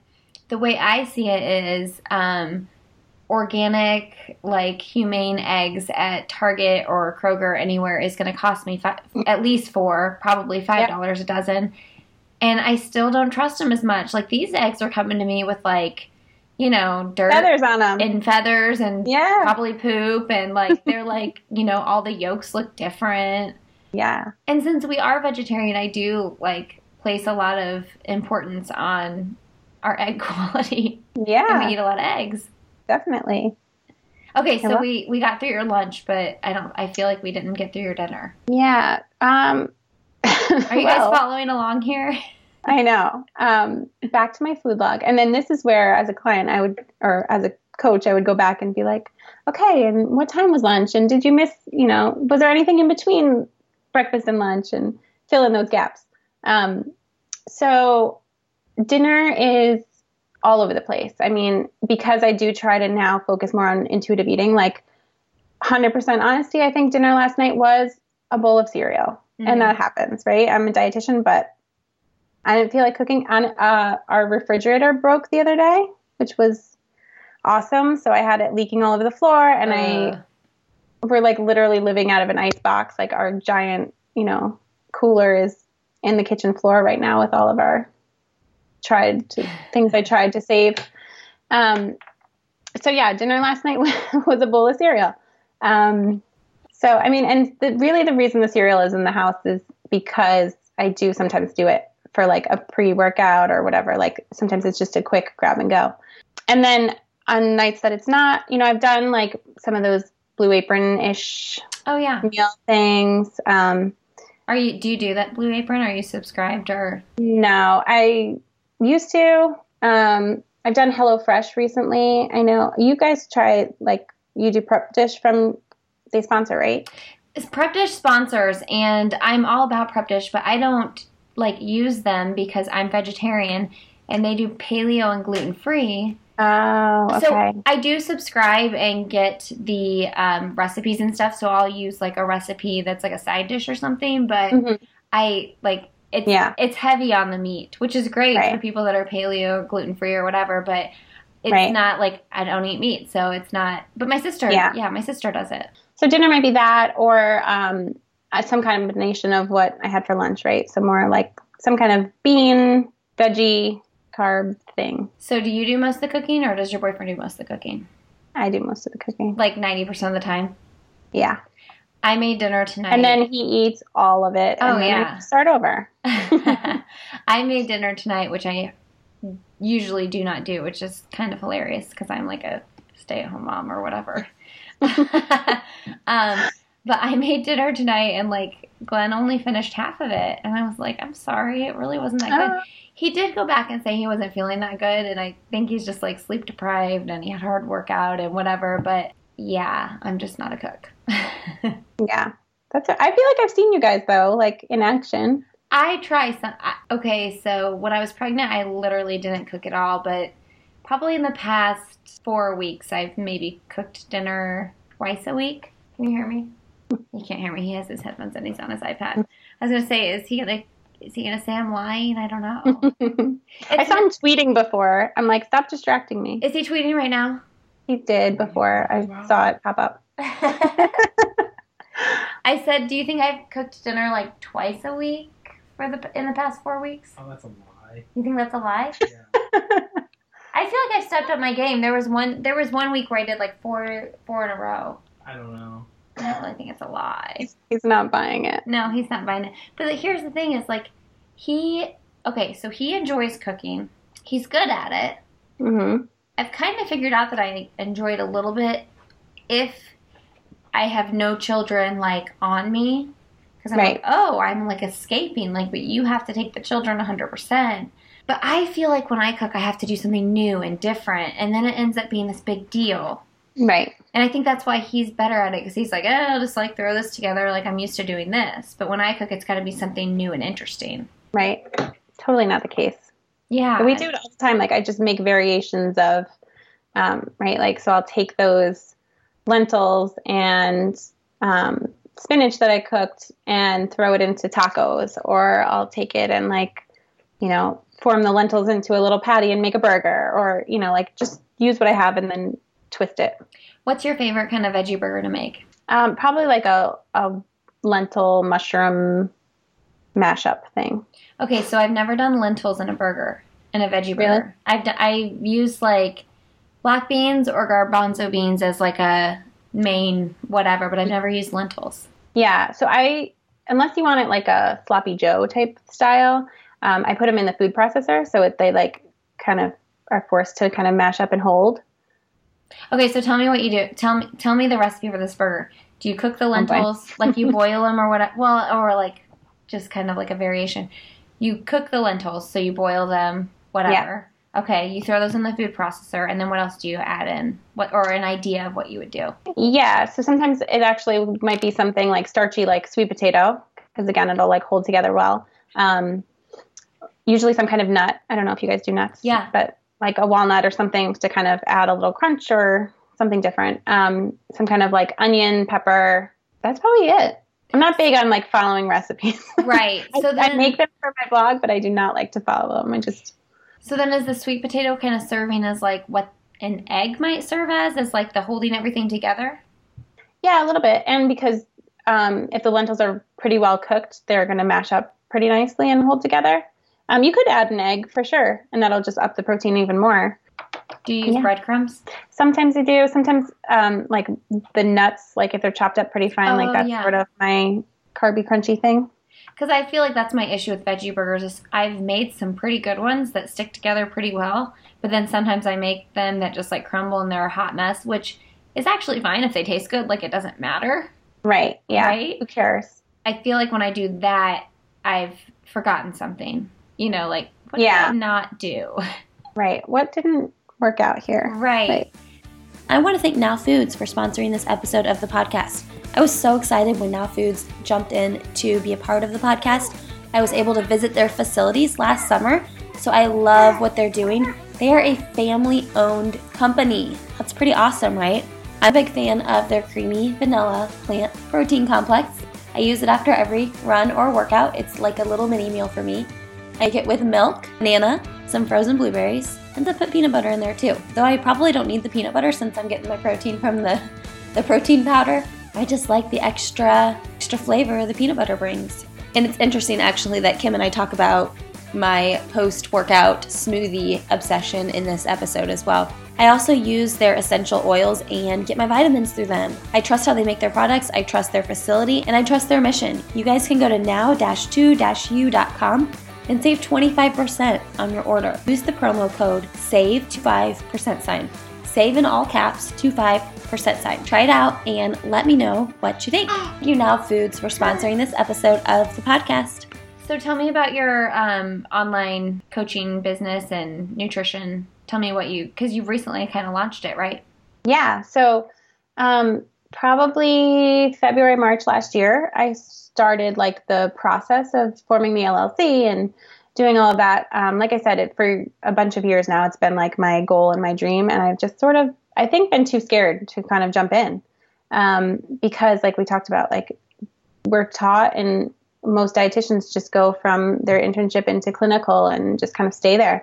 the way I see it is organic, like humane eggs at Target or Kroger anywhere is going to cost me at least probably $5 a dozen. And I still don't trust them as much. Like these eggs are coming to me with like, you know, dirt feathers on them and feathers and probably poop. And like, they're like, you know, all the yolks look different. Yeah. And since we are vegetarian, I do like place a lot of importance on our egg quality. Yeah. And we eat a lot of eggs. Definitely. Okay, so we got through your lunch, but I feel like we didn't get through your dinner. Yeah. Are you guys following along here? I know. Back to my food log. And then this is where as a client or as a coach, I would go back and be like, okay, and what time was lunch? And did you miss, you know, was there anything in between breakfast and lunch, and fill in those gaps? So dinner is all over the place. I mean, because I do try to now focus more on intuitive eating, like 100% honesty, I think dinner last night was a bowl of cereal. And that happens, right? I'm a dietitian, but I didn't feel like cooking. Our refrigerator broke the other day, which was awesome. So I had it leaking all over the floor, and we're like literally living out of an ice box. Like our giant, you know, cooler is in the kitchen floor right now with all of our things I tried to save. So yeah, dinner last night was a bowl of cereal. So, I mean, and really the reason the cereal is in the house is because I do sometimes do it for like a pre-workout or whatever. Like sometimes it's just a quick grab and go. And then on nights that it's not, you know, I've done like some of those Blue Apron-ish meal things. Do you do that Blue Apron? Are you subscribed or? No, I used to. I've done HelloFresh recently. I know you guys try, like you do Prep Dish they sponsor, right? It's Prep Dish sponsors, and I'm all about Prep Dish, but I don't like use them because I'm vegetarian, and they do paleo and gluten free. Oh, okay. So I do subscribe and get the recipes and stuff. So I'll use like a recipe that's like a side dish or something, but I like it's heavy on the meat, which is great for people that are paleo, gluten free, or whatever. But it's not like I don't eat meat, so it's not. But my sister, my sister does it. So dinner might be that, or some kind of combination of what I had for lunch, right? So more like some kind of bean, veggie, carb thing. So do you do most of the cooking, or does your boyfriend do most of the cooking? I do most of the cooking. Like 90% of the time? Yeah. I made dinner tonight. And then he eats all of it. And then I start over. I made dinner tonight, which I usually do not do, which is kind of hilarious because I'm like a stay-at-home mom or whatever. But I made dinner tonight, and like Glenn only finished half of it, and I was like, I'm sorry, it really wasn't that good. He did go back and say he wasn't feeling that good, and I think he's just like sleep deprived and he had a hard workout and whatever, but yeah, I'm just not a cook. Yeah. I feel like I've seen you guys though, like in action. I try some. Okay, so when I was pregnant, I literally didn't cook at all, but probably in the past 4 weeks, I've maybe cooked dinner twice a week. Can you hear me? You can't hear me. He has his headphones and he's on his iPad. I was going to say, is he gonna say I'm lying? I don't know. I saw him tweeting before. I'm like, stop distracting me. Is he tweeting right now? He did before I saw it pop up. I said, do you think I've cooked dinner like twice a week in the past 4 weeks? Oh, that's a lie. You think that's a lie? Yeah. I feel like I've stepped up my game. There was one week where I did like four in a row. I don't know. I really think it's a lie. He's not buying it. No, he's not buying it. But like, here's the thing: is like he enjoys cooking. He's good at it. Mm-hmm. I've kind of figured out that I enjoy it a little bit if I have no children like on me, because I'm like, oh, I'm like escaping. Like, but you have to take the children 100%. But I feel like when I cook, I have to do something new and different, and then it ends up being this big deal. Right. And I think that's why he's better at it, because he's like, I'll just like throw this together, like I'm used to doing this. But when I cook, it's got to be something new and interesting. Right. Totally not the case. Yeah. But we do it all the time. Like I just make variations of, right. Like, so I'll take those lentils and spinach that I cooked and throw it into tacos, or I'll take it and like, you know, form the lentils into a little patty and make a burger, or, you know, like just use what I have and then twist it. What's your favorite kind of veggie burger to make? Probably like a lentil mushroom mashup thing. Okay, so I've never done lentils in a burger, in a veggie burger. Really? I use like black beans or garbanzo beans as like a main whatever, but I've never used lentils. Yeah, so unless you want it like a sloppy Joe type style, I put them in the food processor, so they like kind of are forced to kind of mash up and hold. Okay, so tell me what you do. Tell me the recipe for this burger. Do you cook the lentils, like you boil them or what? Well, or like just kind of like a variation. You cook the lentils, so you boil them, whatever. Yeah. Okay, you throw those in the food processor, and then what else do you add in? Or an idea of what you would do? Yeah, so sometimes it actually might be something like starchy, like sweet potato, because again, it'll like hold together well. Usually some kind of nut. I don't know if you guys do nuts. Yeah. But like a walnut or something to kind of add a little crunch or something different. Some kind of like onion, pepper. That's probably it. I'm not big on like following recipes. Right. So I make them for my blog, but I do not like to follow them. So then is the sweet potato kind of serving as like what an egg might serve as like the holding everything together? Yeah, a little bit. And because if the lentils are pretty well cooked, they're going to mash up pretty nicely and hold together. You could add an egg for sure, and that'll just up the protein even more. Do you use breadcrumbs? Sometimes I do. Sometimes, like the nuts, like if they're chopped up pretty fine, like that's sort of my carby, crunchy thing. Because I feel like that's my issue with veggie burgers. Is I've made some pretty good ones that stick together pretty well, but then sometimes I make them that just like crumble and they're a hot mess, which is actually fine if they taste good. Like it doesn't matter. Right. Yeah. Right? Who cares? I feel like when I do that, I've forgotten something. You know, like what did I not do? Right. What didn't work out here? Right. I want to thank Now Foods for sponsoring this episode of the podcast. I was so excited when Now Foods jumped in to be a part of the podcast. I was able to visit their facilities last summer, so I love what they're doing. They are a family-owned company. That's pretty awesome, right? I'm a big fan of their creamy vanilla plant protein complex. I use it after every run or workout. It's like a little mini meal for me. I make it with milk, banana, some frozen blueberries, and to put peanut butter in there too. Though I probably don't need the peanut butter since I'm getting my protein from the protein powder. I just like the extra flavor the peanut butter brings. And it's interesting actually that Kim and I talk about my post-workout smoothie obsession in this episode as well. I also use their essential oils and get my vitamins through them. I trust how they make their products, I trust their facility, and I trust their mission. You guys can go to now-2-u.com and save 25% on your order. Use the promo code SAVE25%. Save in all caps, 25%. Try it out and let me know what you think. Thank you, Now Foods, for sponsoring this episode of the podcast. So tell me about your online coaching business and nutrition. Tell me because you've recently kind of launched it, right? Yeah. So probably February, March last year, I started like the process of forming the LLC and doing all of that. Like I said, for a bunch of years now, it's been like my goal and my dream. And I've just sort of, I think, been too scared to kind of jump in because like we talked about, like we're taught and most dietitians just go from their internship into clinical and just kind of stay there.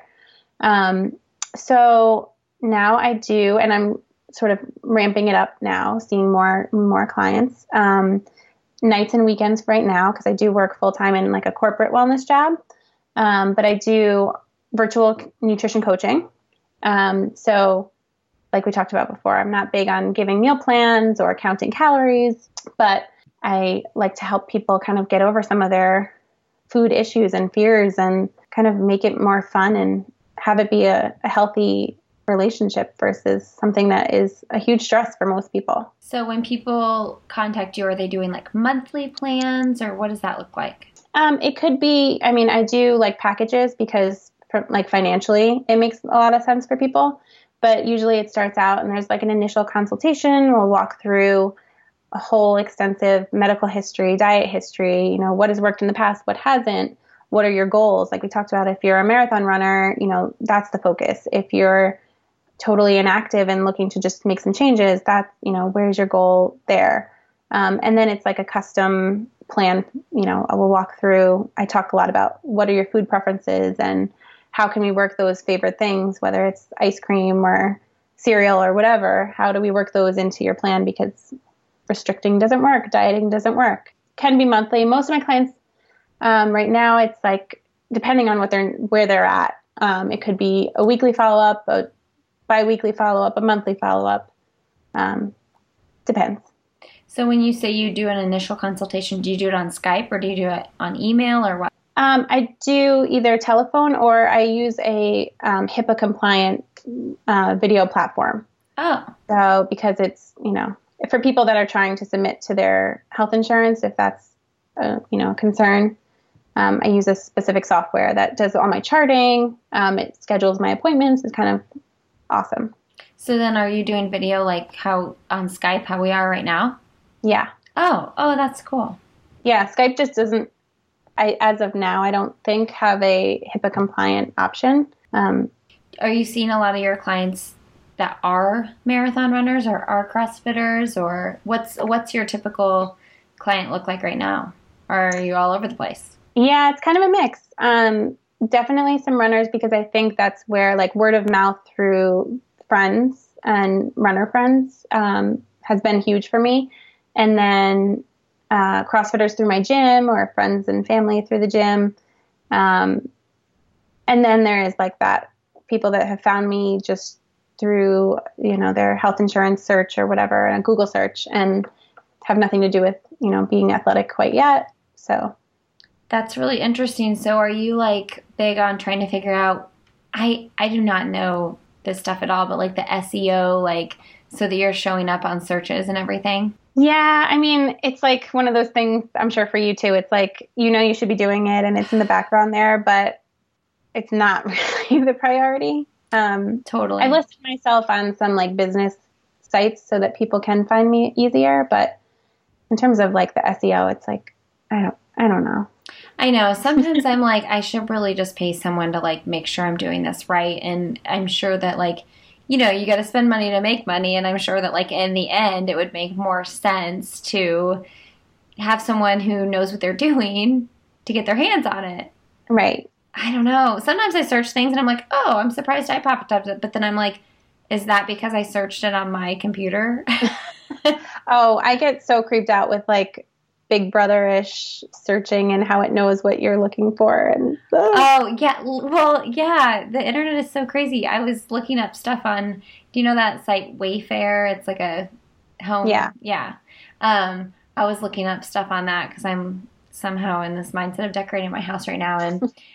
So now I do, and I'm sort of ramping it up now, seeing more clients, nights and weekends right now, because I do work full time in like a corporate wellness job. But I do virtual nutrition coaching. So like we talked about before, I'm not big on giving meal plans or counting calories, but I like to help people kind of get over some of their food issues and fears and kind of make it more fun and have it be a healthy relationship versus something that is a huge stress for most people. So when people contact you, are they doing like monthly plans or what does that look like? It could be, I mean, I do like packages because like financially it makes a lot of sense for people, but usually it starts out and there's like an initial consultation. We'll walk through a whole extensive medical history, diet history, you know, what has worked in the past, what hasn't, what are your goals? Like we talked about, if you're a marathon runner, you know, that's the focus. If you're totally inactive and looking to just make some changes, that's, you know, where's your goal there? And then it's like a custom plan, you know, I will walk through. I talk a lot about what are your food preferences and how can we work those favorite things, whether it's ice cream or cereal or whatever, how do we work those into your plan? Because restricting doesn't work, dieting doesn't work. Can be monthly. Most of my clients right now, it's like depending on where they're at. It could be a weekly follow-up, a bi-weekly follow-up, a monthly follow-up. Depends. So when you say you do an initial consultation, do you do it on Skype or do you do it on email or what? I do either telephone or I use a HIPAA compliant video platform. Oh. So because it's, for people that are trying to submit to their health insurance, if that's a concern, I use a specific software that does all my charting. It schedules my appointments. It's kind of awesome. So then are you doing video like how on Skype, how we are right now? Yeah. Oh, that's cool. Yeah, Skype just doesn't, as of now, I don't think have a HIPAA compliant option. Are you seeing a lot of your clients that are marathon runners or are CrossFitters, or what's your typical client look like right now? Or are you all over the place? Yeah, it's kind of a mix. Definitely some runners, because I think that's where like word of mouth through friends and runner friends has been huge for me. And then CrossFitters through my gym or friends and family through the gym. And then there is like that people that have found me just through, their health insurance search or whatever, and a Google search, and have nothing to do with, being athletic quite yet. So that's really interesting. So are you like big on trying to figure out, I do not know this stuff at all, but like the SEO, like so that you're showing up on searches and everything? Yeah, I mean, it's like one of those things, I'm sure for you too. It's like, you should be doing it and it's in the background there, but it's not really the priority. Totally. I listed myself on some like business sites so that people can find me easier. But in terms of like the SEO, it's like, I don't know. I know. Sometimes I'm like, I should really just pay someone to like make sure I'm doing this right. And I'm sure that like, you got to spend money to make money. And I'm sure that like in the end, it would make more sense to have someone who knows what they're doing to get their hands on it. Right. I don't know. Sometimes I search things and I'm like, oh, I'm surprised I popped up. But then I'm like, is that because I searched it on my computer? Oh, I get so creeped out with like Big Brother-ish searching and how it knows what you're looking for. And oh, yeah. Well, yeah. The internet is so crazy. I was looking up stuff on, do you know that site Wayfair? It's like a home. Yeah. Yeah. I was looking up stuff on that because I'm somehow in this mindset of decorating my house right now.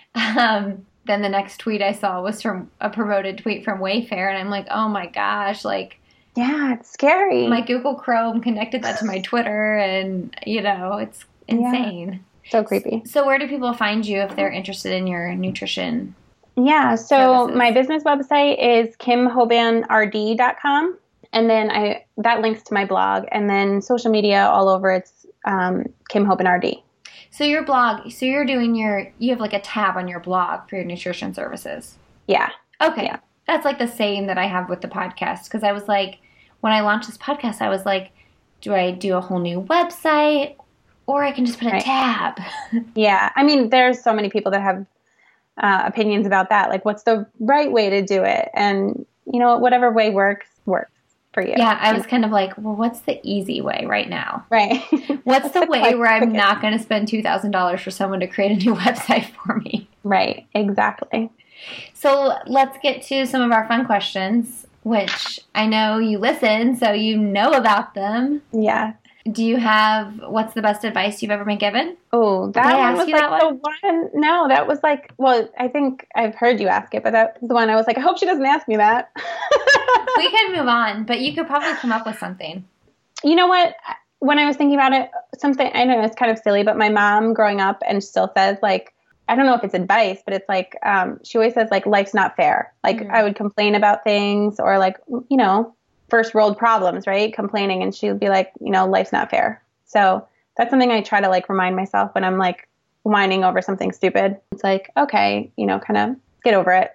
And then the next tweet I saw was from a promoted tweet from Wayfair. And I'm like, oh my gosh, like. Yeah, it's scary. My Google Chrome connected that to my Twitter, and, it's insane. Yeah. So creepy. So where do people find you if they're interested in your nutrition? Yeah, so services? My business website is kimhobanrd.com, and then that links to my blog, and then social media all over, it's Kim Hoban RD. So your blog, you have like a tab on your blog for your nutrition services. Yeah. Okay. Yeah. That's like the same that I have with the podcast, because I was like, when I launched this podcast, I was like, do I do a whole new website, or I can just put a tab? Yeah. I mean, there's so many people that have opinions about that. Like, what's the right way to do it? And, whatever way works for you. Yeah, I was kind of like, well, what's the easy way right now? Right. What's the way where I'm not going to spend $2,000 for someone to create a new website for me? Right. Exactly. So let's get to some of our fun questions, which I know you listen, so you know about them. Yeah. Do you have, what's the best advice you've ever been given? Oh, that one was like the one. No, that was like, well, I think I've heard you ask it, but that was the one I was like, I hope she doesn't ask me that. We can move on, but you could probably come up with something. You know what? When I was thinking about it, something, I know it's kind of silly, but my mom growing up and still says like, I don't know if it's advice, but it's like, she always says like, life's not fair. Like I would complain about things or like, first world problems, right? Complaining. And she would be like, life's not fair. So that's something I try to like remind myself when I'm like whining over something stupid. It's like, okay, kind of get over it.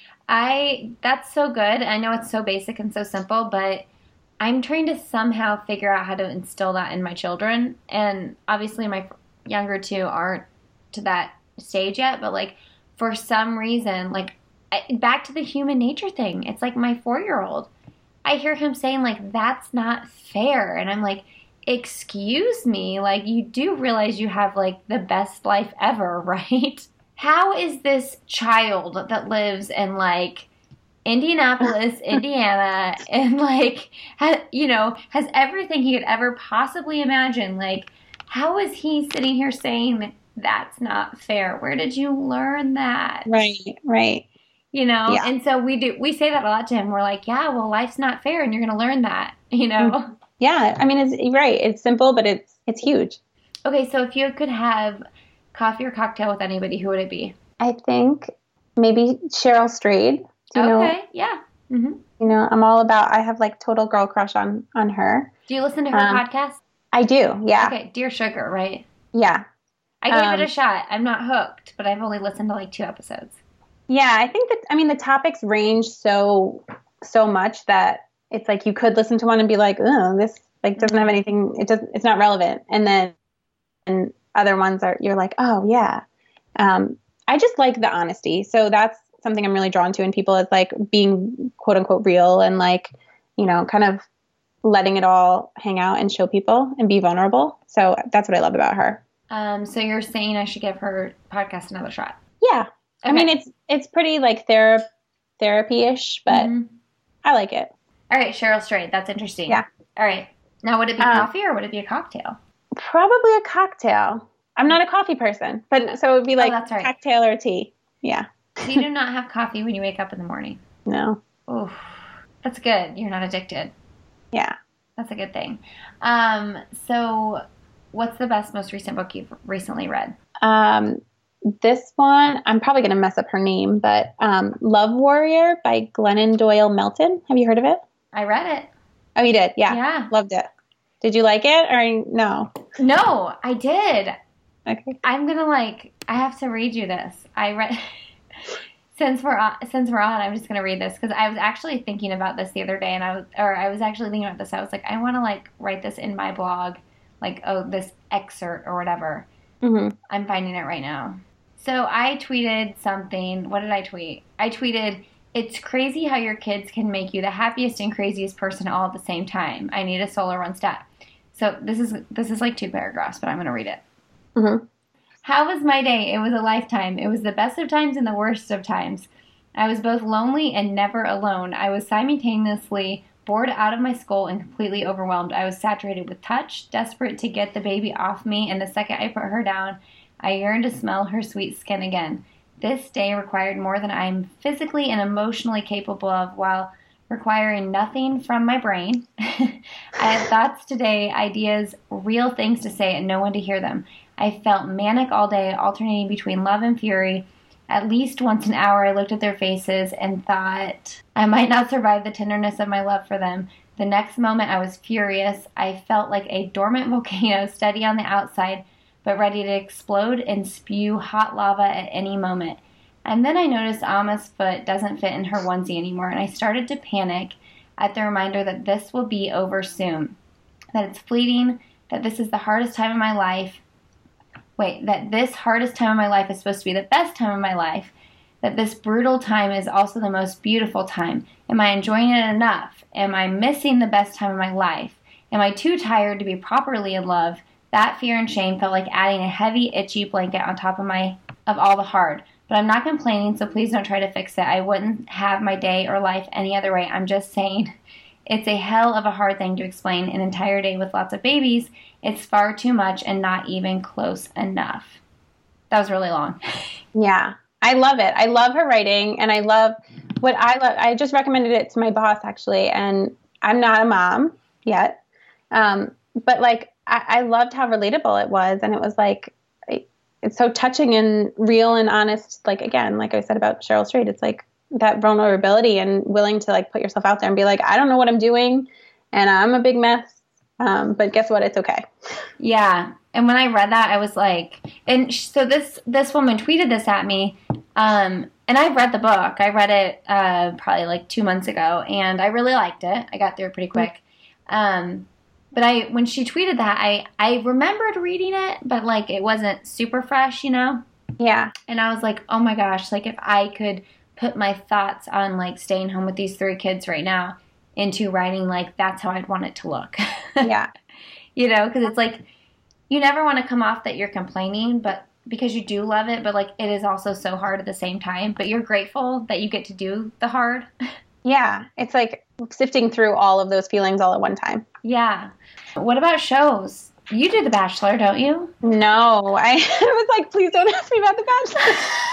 That's so good. I know it's so basic and so simple, but I'm trying to somehow figure out how to instill that in my children. And obviously my younger two aren't to that stage yet, but like for some reason, like back to the human nature thing. It's like my 4-year-old. I hear him saying, like, that's not fair. And I'm like, excuse me, like, you do realize you have, like, the best life ever, right? How is this child that lives in, like, Indianapolis, Indiana, and, like, has everything he could ever possibly imagine, like, how is he sitting here saying that's not fair? Where did you learn that? Right. Yeah. And so we say that a lot to him. We're like, yeah, well, life's not fair and you're going to learn that, Yeah. I mean, it's right. It's simple, but it's huge. Okay. So if you could have coffee or cocktail with anybody, who would it be? I think maybe Cheryl Strayed. Do you know? Yeah. Mm-hmm. I'm all about, I have like total girl crush on her. Do you listen to her podcast? I do. Yeah. Okay. Dear Sugar, right? Yeah. I gave it a shot. I'm not hooked, but I've only listened to like 2 episodes. Yeah, I think that, the topics range so much that it's like you could listen to one and be like, oh, this like doesn't have anything, it's not relevant. And then other ones you're like, oh yeah. I just like the honesty. So that's something I'm really drawn to in people, is like being quote unquote real and like, kind of letting it all hang out and show people and be vulnerable. So that's what I love about her. So you're saying I should give her podcast another shot? Yeah. Okay. I mean, it's pretty like therapy-ish, but I like it. All right, Cheryl Strayed. That's interesting. Yeah. All right. Now, would it be coffee or would it be a cocktail? Probably a cocktail. I'm not a coffee person, but so it would be like that's right. Cocktail or tea. Yeah. So you do not have coffee when you wake up in the morning? No. Oof. That's good. You're not addicted. Yeah. That's a good thing. So what's the most recent book you've recently read? This one, I'm probably going to mess up her name, but Love Warrior by Glennon Doyle Melton. Have you heard of it? I read it. Oh, you did? Yeah. Yeah. Loved it. Did you like it or no? No, I did. Okay. I'm going to I have to read you this. I read, since we're on, I'm just going to read this because I was actually thinking about this the other day and I was actually thinking about this. I was like, I want to write this in my blog, this excerpt or whatever. Mm-hmm. I'm finding it right now. So I tweeted something. What did I tweet? I tweeted, "It's crazy how your kids can make you the happiest and craziest person all at the same time. I need a solo run stat." So this is like 2 paragraphs, but I'm going to read it. Mm-hmm. How was my day? It was a lifetime. It was the best of times and the worst of times. I was both lonely and never alone. I was simultaneously bored out of my skull and completely overwhelmed. I was saturated with touch, desperate to get the baby off me, and the second I put her down, I yearned to smell her sweet skin again. This day required more than I'm physically and emotionally capable of, while requiring nothing from my brain. I had thoughts today, ideas, real things to say, and no one to hear them. I felt manic all day, alternating between love and fury. At least once an hour, I looked at their faces and thought I might not survive the tenderness of my love for them. The next moment, I was furious. I felt like a dormant volcano, steady on the outside, but ready to explode and spew hot lava at any moment. And then I noticed Alma's foot doesn't fit in her onesie anymore, and I started to panic at the reminder that this will be over soon, that it's fleeting, that this is the hardest time of my life. That this hardest time of my life is supposed to be the best time of my life, that this brutal time is also the most beautiful time. Am I enjoying it enough? Am I missing the best time of my life? Am I too tired to be properly in love? That fear and shame felt like adding a heavy, itchy blanket on top of all the hard. But I'm not complaining, so please don't try to fix it. I wouldn't have my day or life any other way. I'm just saying it's a hell of a hard thing to explain an entire day with lots of babies. It's far too much and not even close enough. That was really long. Yeah, I love it. I love her writing, and I love what I love. I just recommended it to my boss, actually, and I'm not a mom yet. But I loved how relatable it was, and it was it's so touching and real and honest. Again, like I said about Cheryl Strayed, it's that vulnerability and willing to put yourself out there and be like, I don't know what I'm doing and I'm a big mess. But guess what? It's okay. Yeah. And when I read that, I was like, and so this woman tweeted this at me. And I've read the book. I read it, probably 2 months ago, and I really liked it. I got through it pretty quick. But when she tweeted that, I remembered reading it, but it wasn't super fresh, Yeah. And I was like, oh my gosh, if I could put my thoughts on like staying home with these 3 kids right now into writing like that's how I'd want it to look. Yeah. You know, because it's like you never want to come off that you're complaining, but because you do love it, but like it is also so hard at the same time. But you're grateful that you get to do the hard. Yeah. It's like sifting through all of those feelings all at one time. Yeah. What about shows? You do The Bachelor, don't you? No. I was like, please don't ask me about The Bachelor.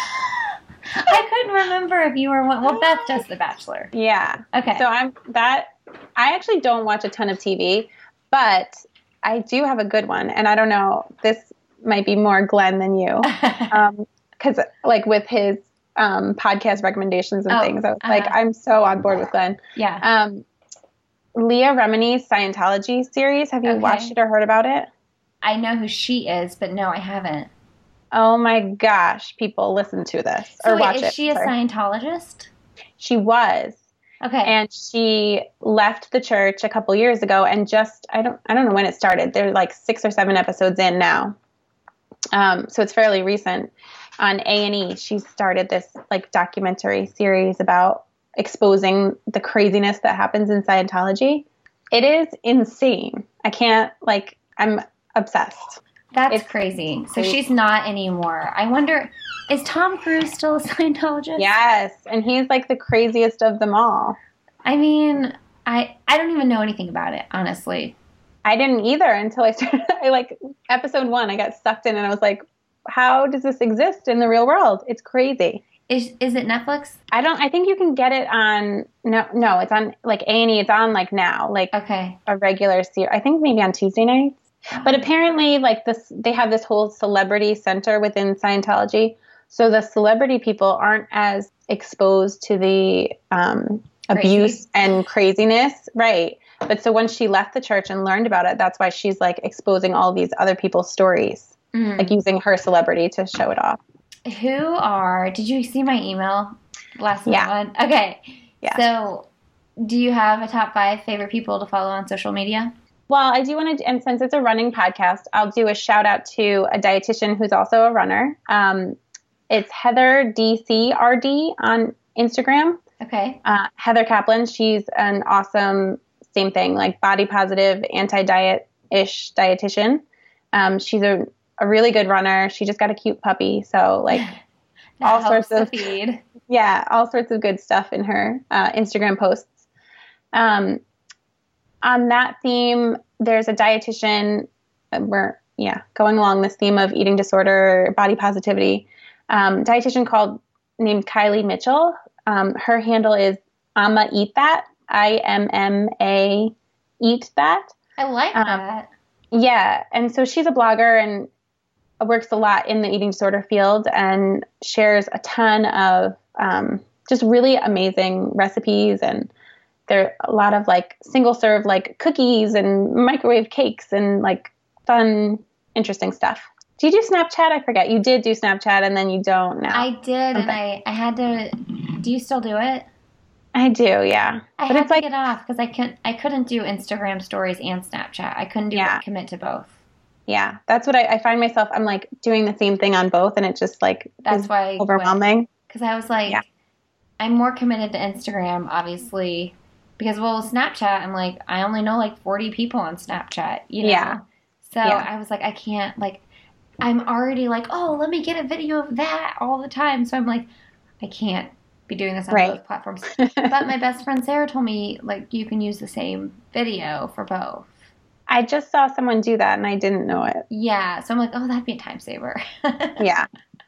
I couldn't remember if you were one. Well, Beth does The Bachelor. Yeah. Okay. So I actually don't watch a ton of TV, but I do have a good one. And I don't know, this might be more Glenn than you. Because like with his podcast recommendations and things, I was like, I'm so on board with Glenn. Yeah. Leah Remini's Scientology series. Have you watched it or heard about it? I know who she is, but no, I haven't. Oh my gosh, people listen to this or watch it. Is she a Scientologist? She was. Okay. And she left the church a couple years ago and just, I don't know when it started. They're like 6 or 7 episodes in now. So it's fairly recent. On A&E, she started this like documentary series about exposing the craziness that happens in Scientology. It is insane. I'm obsessed. It's crazy. So she's not anymore. I wonder, is Tom Cruise still a Scientologist? Yes. And he's like the craziest of them all. I mean, I don't even know anything about it, honestly. I didn't either until I started, episode 1, I got sucked in and I was like, how does this exist in the real world? It's crazy. Is it Netflix? I think you can get it on, no, it's on like A&E. It's on like now, like a regular series. I think maybe on Tuesday nights. But apparently like they have this whole celebrity center within Scientology. So the celebrity people aren't as exposed to the abuse and craziness. Right. But so when she left the church and learned about it, that's why she's like exposing all these other people's stories, like using her celebrity to show it off. Did you see my email last night? Okay. Yeah. So do you have a top 5 favorite people to follow on social media? Well, I do want to, and since it's a running podcast, I'll do a shout out to a dietitian who's also a runner. It's Heather DCRD on Instagram. Okay. Heather Kaplan, she's an awesome, same thing, like body positive, anti-diet-ish dietitian. She's a really good runner. She just got a cute puppy. So like all sorts of feed. Yeah, all sorts of good stuff in her Instagram posts. On that theme, there's a dietitian. We're going along this theme of eating disorder, body positivity. Dietitian named Kylie Mitchell. Her handle is Amma Eat That. IMMA Eat That. I like that. Yeah, and so she's a blogger and works a lot in the eating disorder field and shares a ton of just really amazing recipes, and there are a lot of like single serve like cookies and microwave cakes and like fun, interesting stuff. Do you do Snapchat? I forget. You did do Snapchat and then you don't now. I did, and I had to. Do you still do it? I do, yeah. I had to get off because I couldn't do Instagram stories and Snapchat. I couldn't commit to both. Yeah, that's what I find myself. I'm like doing the same thing on both, and it just like that's why overwhelming. Because I was like, I'm more committed to Instagram, obviously, because Snapchat. I'm like, I only know like 40 people on Snapchat, you know. Yeah. So I was like, I can't like. I'm already like, oh, let me get a video of that all the time. So I'm like, I can't be doing this on both platforms. But my best friend Sarah told me like you can use the same video for both. I just saw someone do that and I didn't know it. Yeah. So I'm like, oh, that'd be a time saver. Yeah.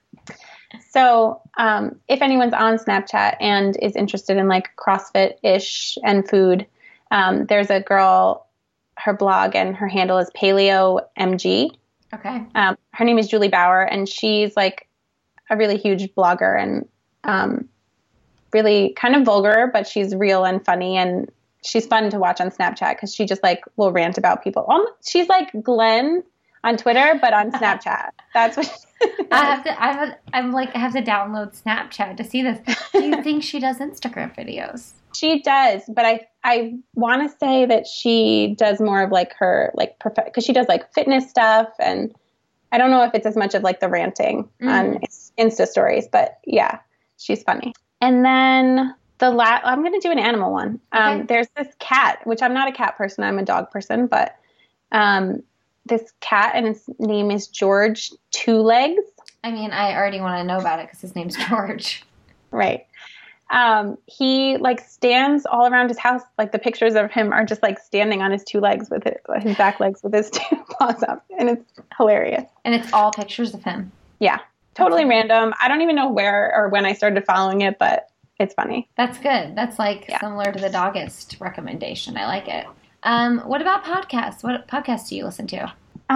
So if anyone's on Snapchat and is interested in like CrossFit-ish and food, there's a girl, her blog and her handle is PaleoMG. Okay. Her name is Julie Bauer, and she's like a really huge blogger and really kind of vulgar, but she's real and funny, and she's fun to watch on Snapchat because she just like will rant about people. She's like Glenn on Twitter, but on Snapchat. That's what. I have to download Snapchat to see this. Do you think she does Instagram videos? She does, but I want to say that she does more of like her like because she does like fitness stuff, and I don't know if it's as much of like the ranting on Insta stories, but yeah, she's funny. And then I'm going to do an animal one. Okay. There's this cat, which I'm not a cat person. I'm a dog person, but this cat, and his name is George Two Legs. I mean, I already want to know about it because his name's George. Right. He like stands all around his house. Like the pictures of him are just like standing on his two legs with his back legs with his two paws up. And it's hilarious. And it's all pictures of him. Yeah. Totally random. I don't even know where or when I started following it, but it's funny. That's good. That's like similar to the Doggist recommendation. I like it. What about podcasts? What podcasts do you listen to?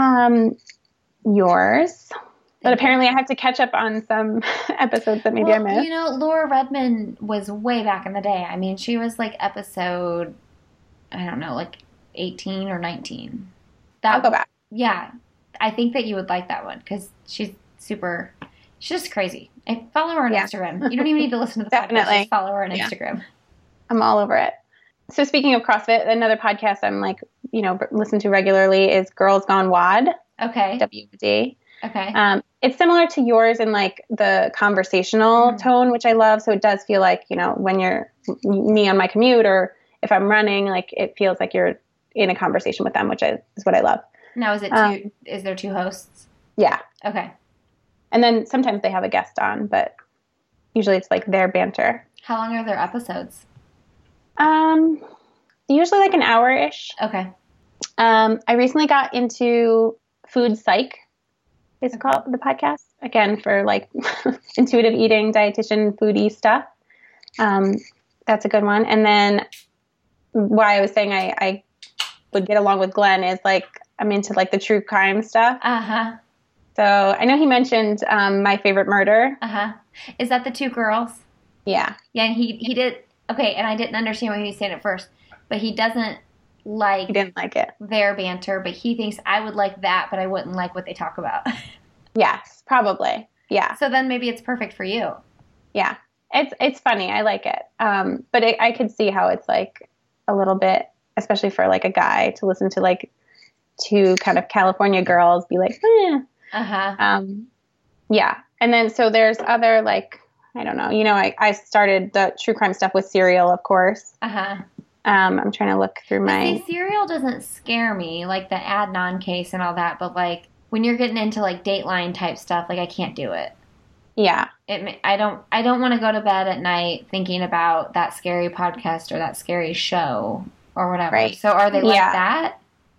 Yours. But apparently I have to catch up on some episodes that maybe I missed. You know, Laura Redmond was way back in the day. I mean, she was like episode, I don't know, like 18 or 19. I'll go back. Yeah. I think that you would like that one because she's just crazy. I follow her on Instagram. You don't even need to listen to the podcast. Just follow her on Instagram. I'm all over it. So speaking of CrossFit, another podcast I'm like, listen to regularly is Girls Gone WOD. Okay. WD. Okay. It's similar to yours in like the conversational tone, which I love. So it does feel like, when you're me on my commute or if I'm running, like it feels like you're in a conversation with them, which is what I love. Now, is there two hosts? Yeah. Okay. And then sometimes they have a guest on, but usually it's like their banter. How long are their episodes? Usually like an hour-ish. Okay. I recently got into Food Psych. It's called the podcast, again, for like intuitive eating, dietitian, foodie stuff. That's a good one. And then why I was saying I would get along with Glenn is like I'm into like the true crime stuff. Uh-huh. So I know he mentioned My Favorite Murder. Uh-huh. Is that the two girls? Yeah. Yeah, and he did. Okay, and I didn't understand what he was saying at first, but he didn't like it. Their banter, but he thinks I would like that, but I wouldn't like what they talk about. Yes, probably. Yeah. So then maybe it's perfect for you. Yeah. It's funny. I like it. But I could see how it's like a little bit, especially for like a guy to listen to like two kind of California girls be like, eh. Uh-huh. Yeah. And then so there's other like, I don't know, I started the true crime stuff with Serial, of course. Uh-huh. I'm trying to look through See, Serial doesn't scare me, like the Adnan case and all that, but like when you're getting into like Dateline type stuff, like I can't do it. Yeah. I don't want to go to bed at night thinking about that scary podcast or that scary show or whatever. Right. So are they like that?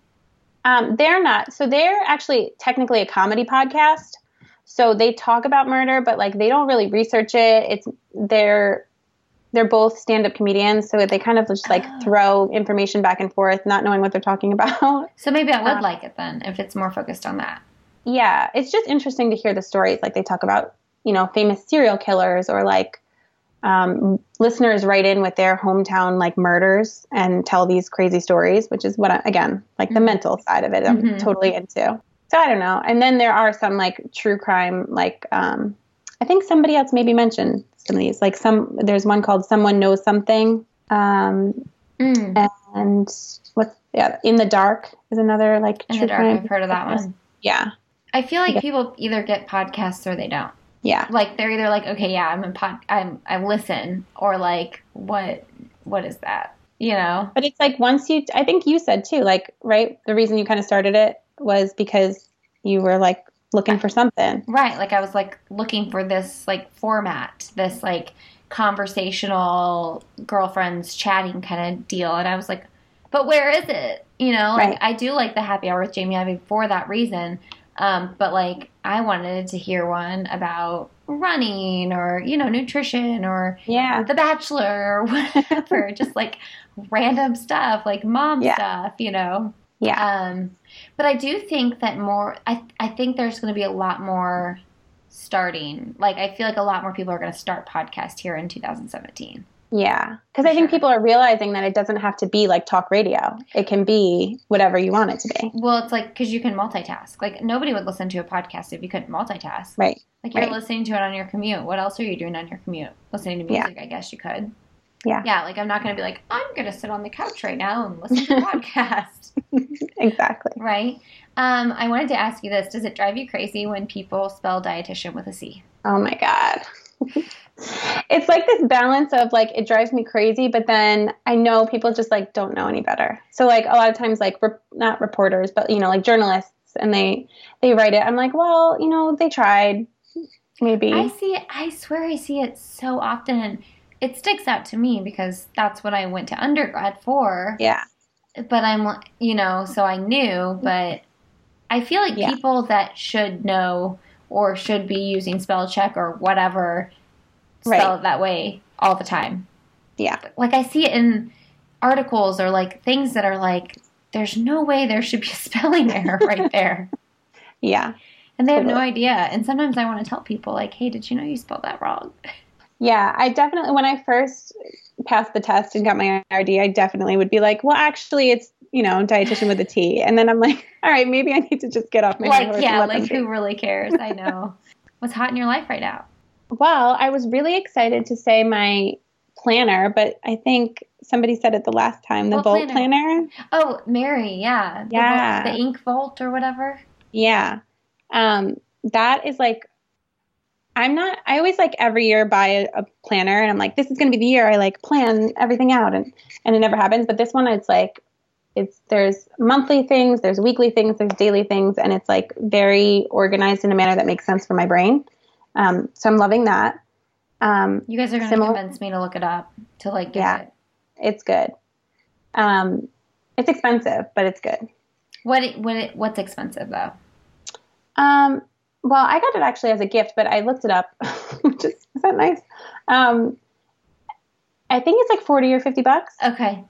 They're not. So they're actually technically a comedy podcast. So they talk about murder, but like they don't really research it. They're both stand-up comedians, so they kind of just like throw information back and forth, not knowing what they're talking about. So maybe I would like it then, if it's more focused on that. Yeah, it's just interesting to hear the stories. Like they talk about, famous serial killers or like listeners write in with their hometown like murders and tell these crazy stories, which is what, the mental side of it I'm totally into. So I don't know. And then there are some like true crime, like I think somebody else maybe mentioned some of these. Like there's one called Someone Knows Something. And In the Dark is another like In true the Dark. crime. I've heard of that one. Yeah. I feel like people either get podcasts or they don't. Yeah. Like they're either like, okay, yeah, I listen, or like, what is that? But it's like I think you said too, like, right, the reason you kind of started it was because you were like looking for something. Right. Like I was like looking for this like format, this like conversational girlfriends chatting kind of deal. And I was like, but where is it? Like I do like the Happy Hour with Jamie Ivey for that reason. But like I wanted to hear one about running or, nutrition or The Bachelor or whatever, just like random stuff, like mom stuff, Yeah. But I do think that I think there's going to be a lot more starting. Like I feel like a lot more people are going to start podcasts here in 2017. Yeah. Because I think people are realizing that it doesn't have to be like talk radio. It can be whatever you want it to be. Well, it's like, because you can multitask. Like nobody would listen to a podcast if you couldn't multitask. Right. Like you're listening to it on your commute. What else are you doing on your commute? Listening to music, I guess you could. Yeah. Yeah. Like I'm not going to be like, I'm going to sit on the couch right now and listen to a podcast. Exactly. Right. I wanted to ask you this. Does it drive you crazy when people spell dietitian with a C? Oh my God. It's like this balance of like, it drives me crazy, but then I know people just like don't know any better. So like a lot of times, like not reporters, but like journalists, and they write it. I'm like, well, they tried, maybe. I see it. I swear I see it so often, and it sticks out to me because that's what I went to undergrad for. Yeah. But I'm, so I knew, but I feel like people that should know or should be using spell check or whatever spell it that way all the time. Yeah. Like I see it in articles or like things that are like, there's no way there should be a spelling error right there. Yeah. And they have no idea. And sometimes I want to tell people like, hey, did you know you spelled that wrong? Yeah, I definitely, when I first passed the test and got my RD, I definitely would be like, well, actually it's, dietitian with a T. And then I'm like, all right, maybe I need to just get off my horse. Yeah, like who really cares? I know. What's hot in your life right now? Well, I was really excited to say my planner, but I think somebody said it the last time, the Volt planner. Oh, Mary, yeah. Yeah. The Ink Volt or whatever. Yeah. That is like, I always like every year buy a planner and I'm like, this is going to be the year I like plan everything out and it never happens. But this one, it's like, there's monthly things, there's weekly things, there's daily things. And it's like very organized in a manner that makes sense for my brain. So I'm loving that. You guys are going to convince me to look it up to like get it. It's good. It's expensive, but it's good. What's expensive though? Well, I got it actually as a gift, but I looked it up. Is that nice? I think it's like $40 or $50. Okay.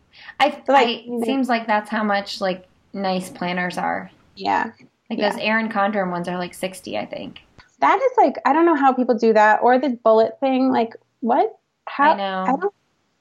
Seems like that's how much like nice planners are. Yeah. Like those Erin Condren ones are like $60, I think. That is like, I don't know how people do that, or the bullet thing. Like what? How? I know.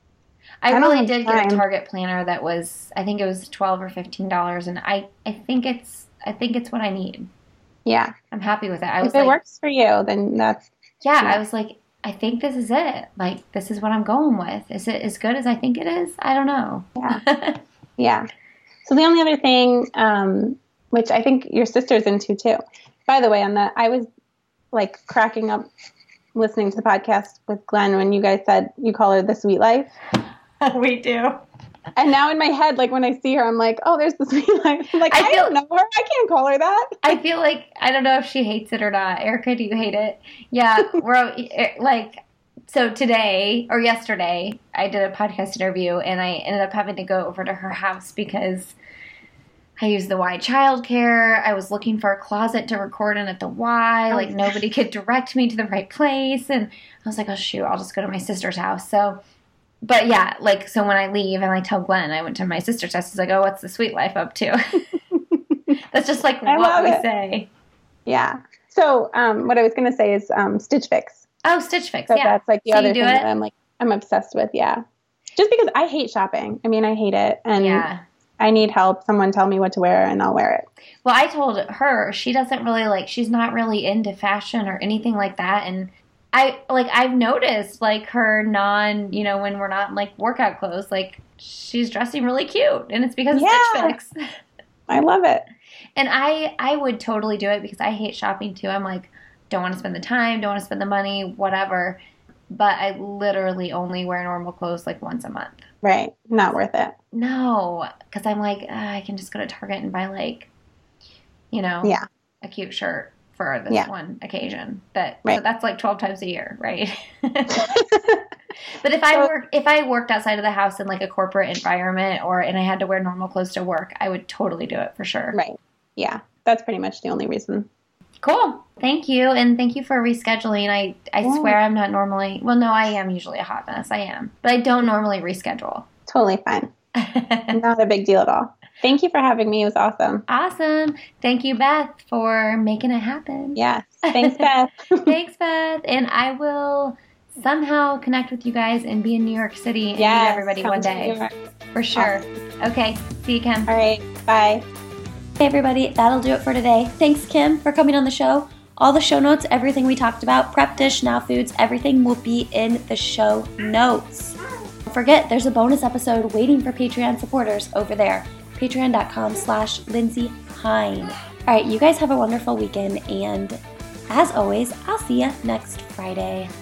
I really did get a Target planner that was, I think it was $12 or $15, and I think it's what I need. Yeah. I'm happy with it. If it works for you, then that's... Yeah, I was like, I think this is it. Like, this is what I'm going with. Is it as good as I think it is? I don't know. Yeah. Yeah. So the only other thing, which I think your sister's into too. By the way, I was like cracking up listening to the podcast with Glenn when you guys said you call her the Sweet Life. We do. And now in my head, like when I see her, I'm like, oh, there's the Sweet Life. I'm like, I don't know her. I can't call her that. I feel like, I don't know if she hates it or not. Erica, do you hate it? Yeah. We're like, so today or yesterday, I did a podcast interview and I ended up having to go over to her house because I used the Y childcare. I was looking for a closet to record in at the Y. Like nobody could direct me to the right place. And I was like, oh shoot, I'll just go to my sister's house. So, but yeah, like, so when I leave and I tell Glenn I went to my sister's house, he's like, oh, what's the Sweet Life up to? That's just like what we say. Yeah. So what I was going to say is Stitch Fix. Oh, Stitch Fix, so that's like the other thing that I'm obsessed with, yeah. Just because I hate shopping. I mean, I hate it. And I need help. Someone tell me what to wear and I'll wear it. Well, I told her she doesn't really she's not really into fashion or anything like that. And I've noticed like her when we're not in like workout clothes, like she's dressing really cute and it's because of Stitch Fix. I love it. And I would totally do it because I hate shopping too. I'm like, don't want to spend the time, don't want to spend the money, whatever. But I literally only wear normal clothes like once a month. Right. Not worth it. No. Because I'm like, I can just go to Target and buy like, a cute shirt for this one occasion. So that's like 12 times a year, right? But if I worked outside of the house in like a corporate environment and I had to wear normal clothes to work, I would totally do it for sure. Right. Yeah. That's pretty much the only reason. Cool. Thank you. And thank you for rescheduling. I swear I'm not normally, well, no, I am usually a hot mess. I am. But I don't normally reschedule. Totally fine. Not a big deal at all. Thank you for having me. It was awesome. Awesome. Thank you, Beth, for making it happen. Yes. Thanks, Beth. Thanks, Beth. And I will somehow connect with you guys and be in New York City and meet everybody one day. For sure. Awesome. Okay. See you, Kim. All right. Bye. Hey, everybody. That'll do it for today. Thanks, Kim, for coming on the show. All the show notes, everything we talked about, Prep Dish, Now Foods, everything will be in the show notes. Don't forget, there's a bonus episode waiting for Patreon supporters over there. Patreon.com/Lindsey Hein. All right, you guys have a wonderful weekend, and as always, I'll see you next Friday.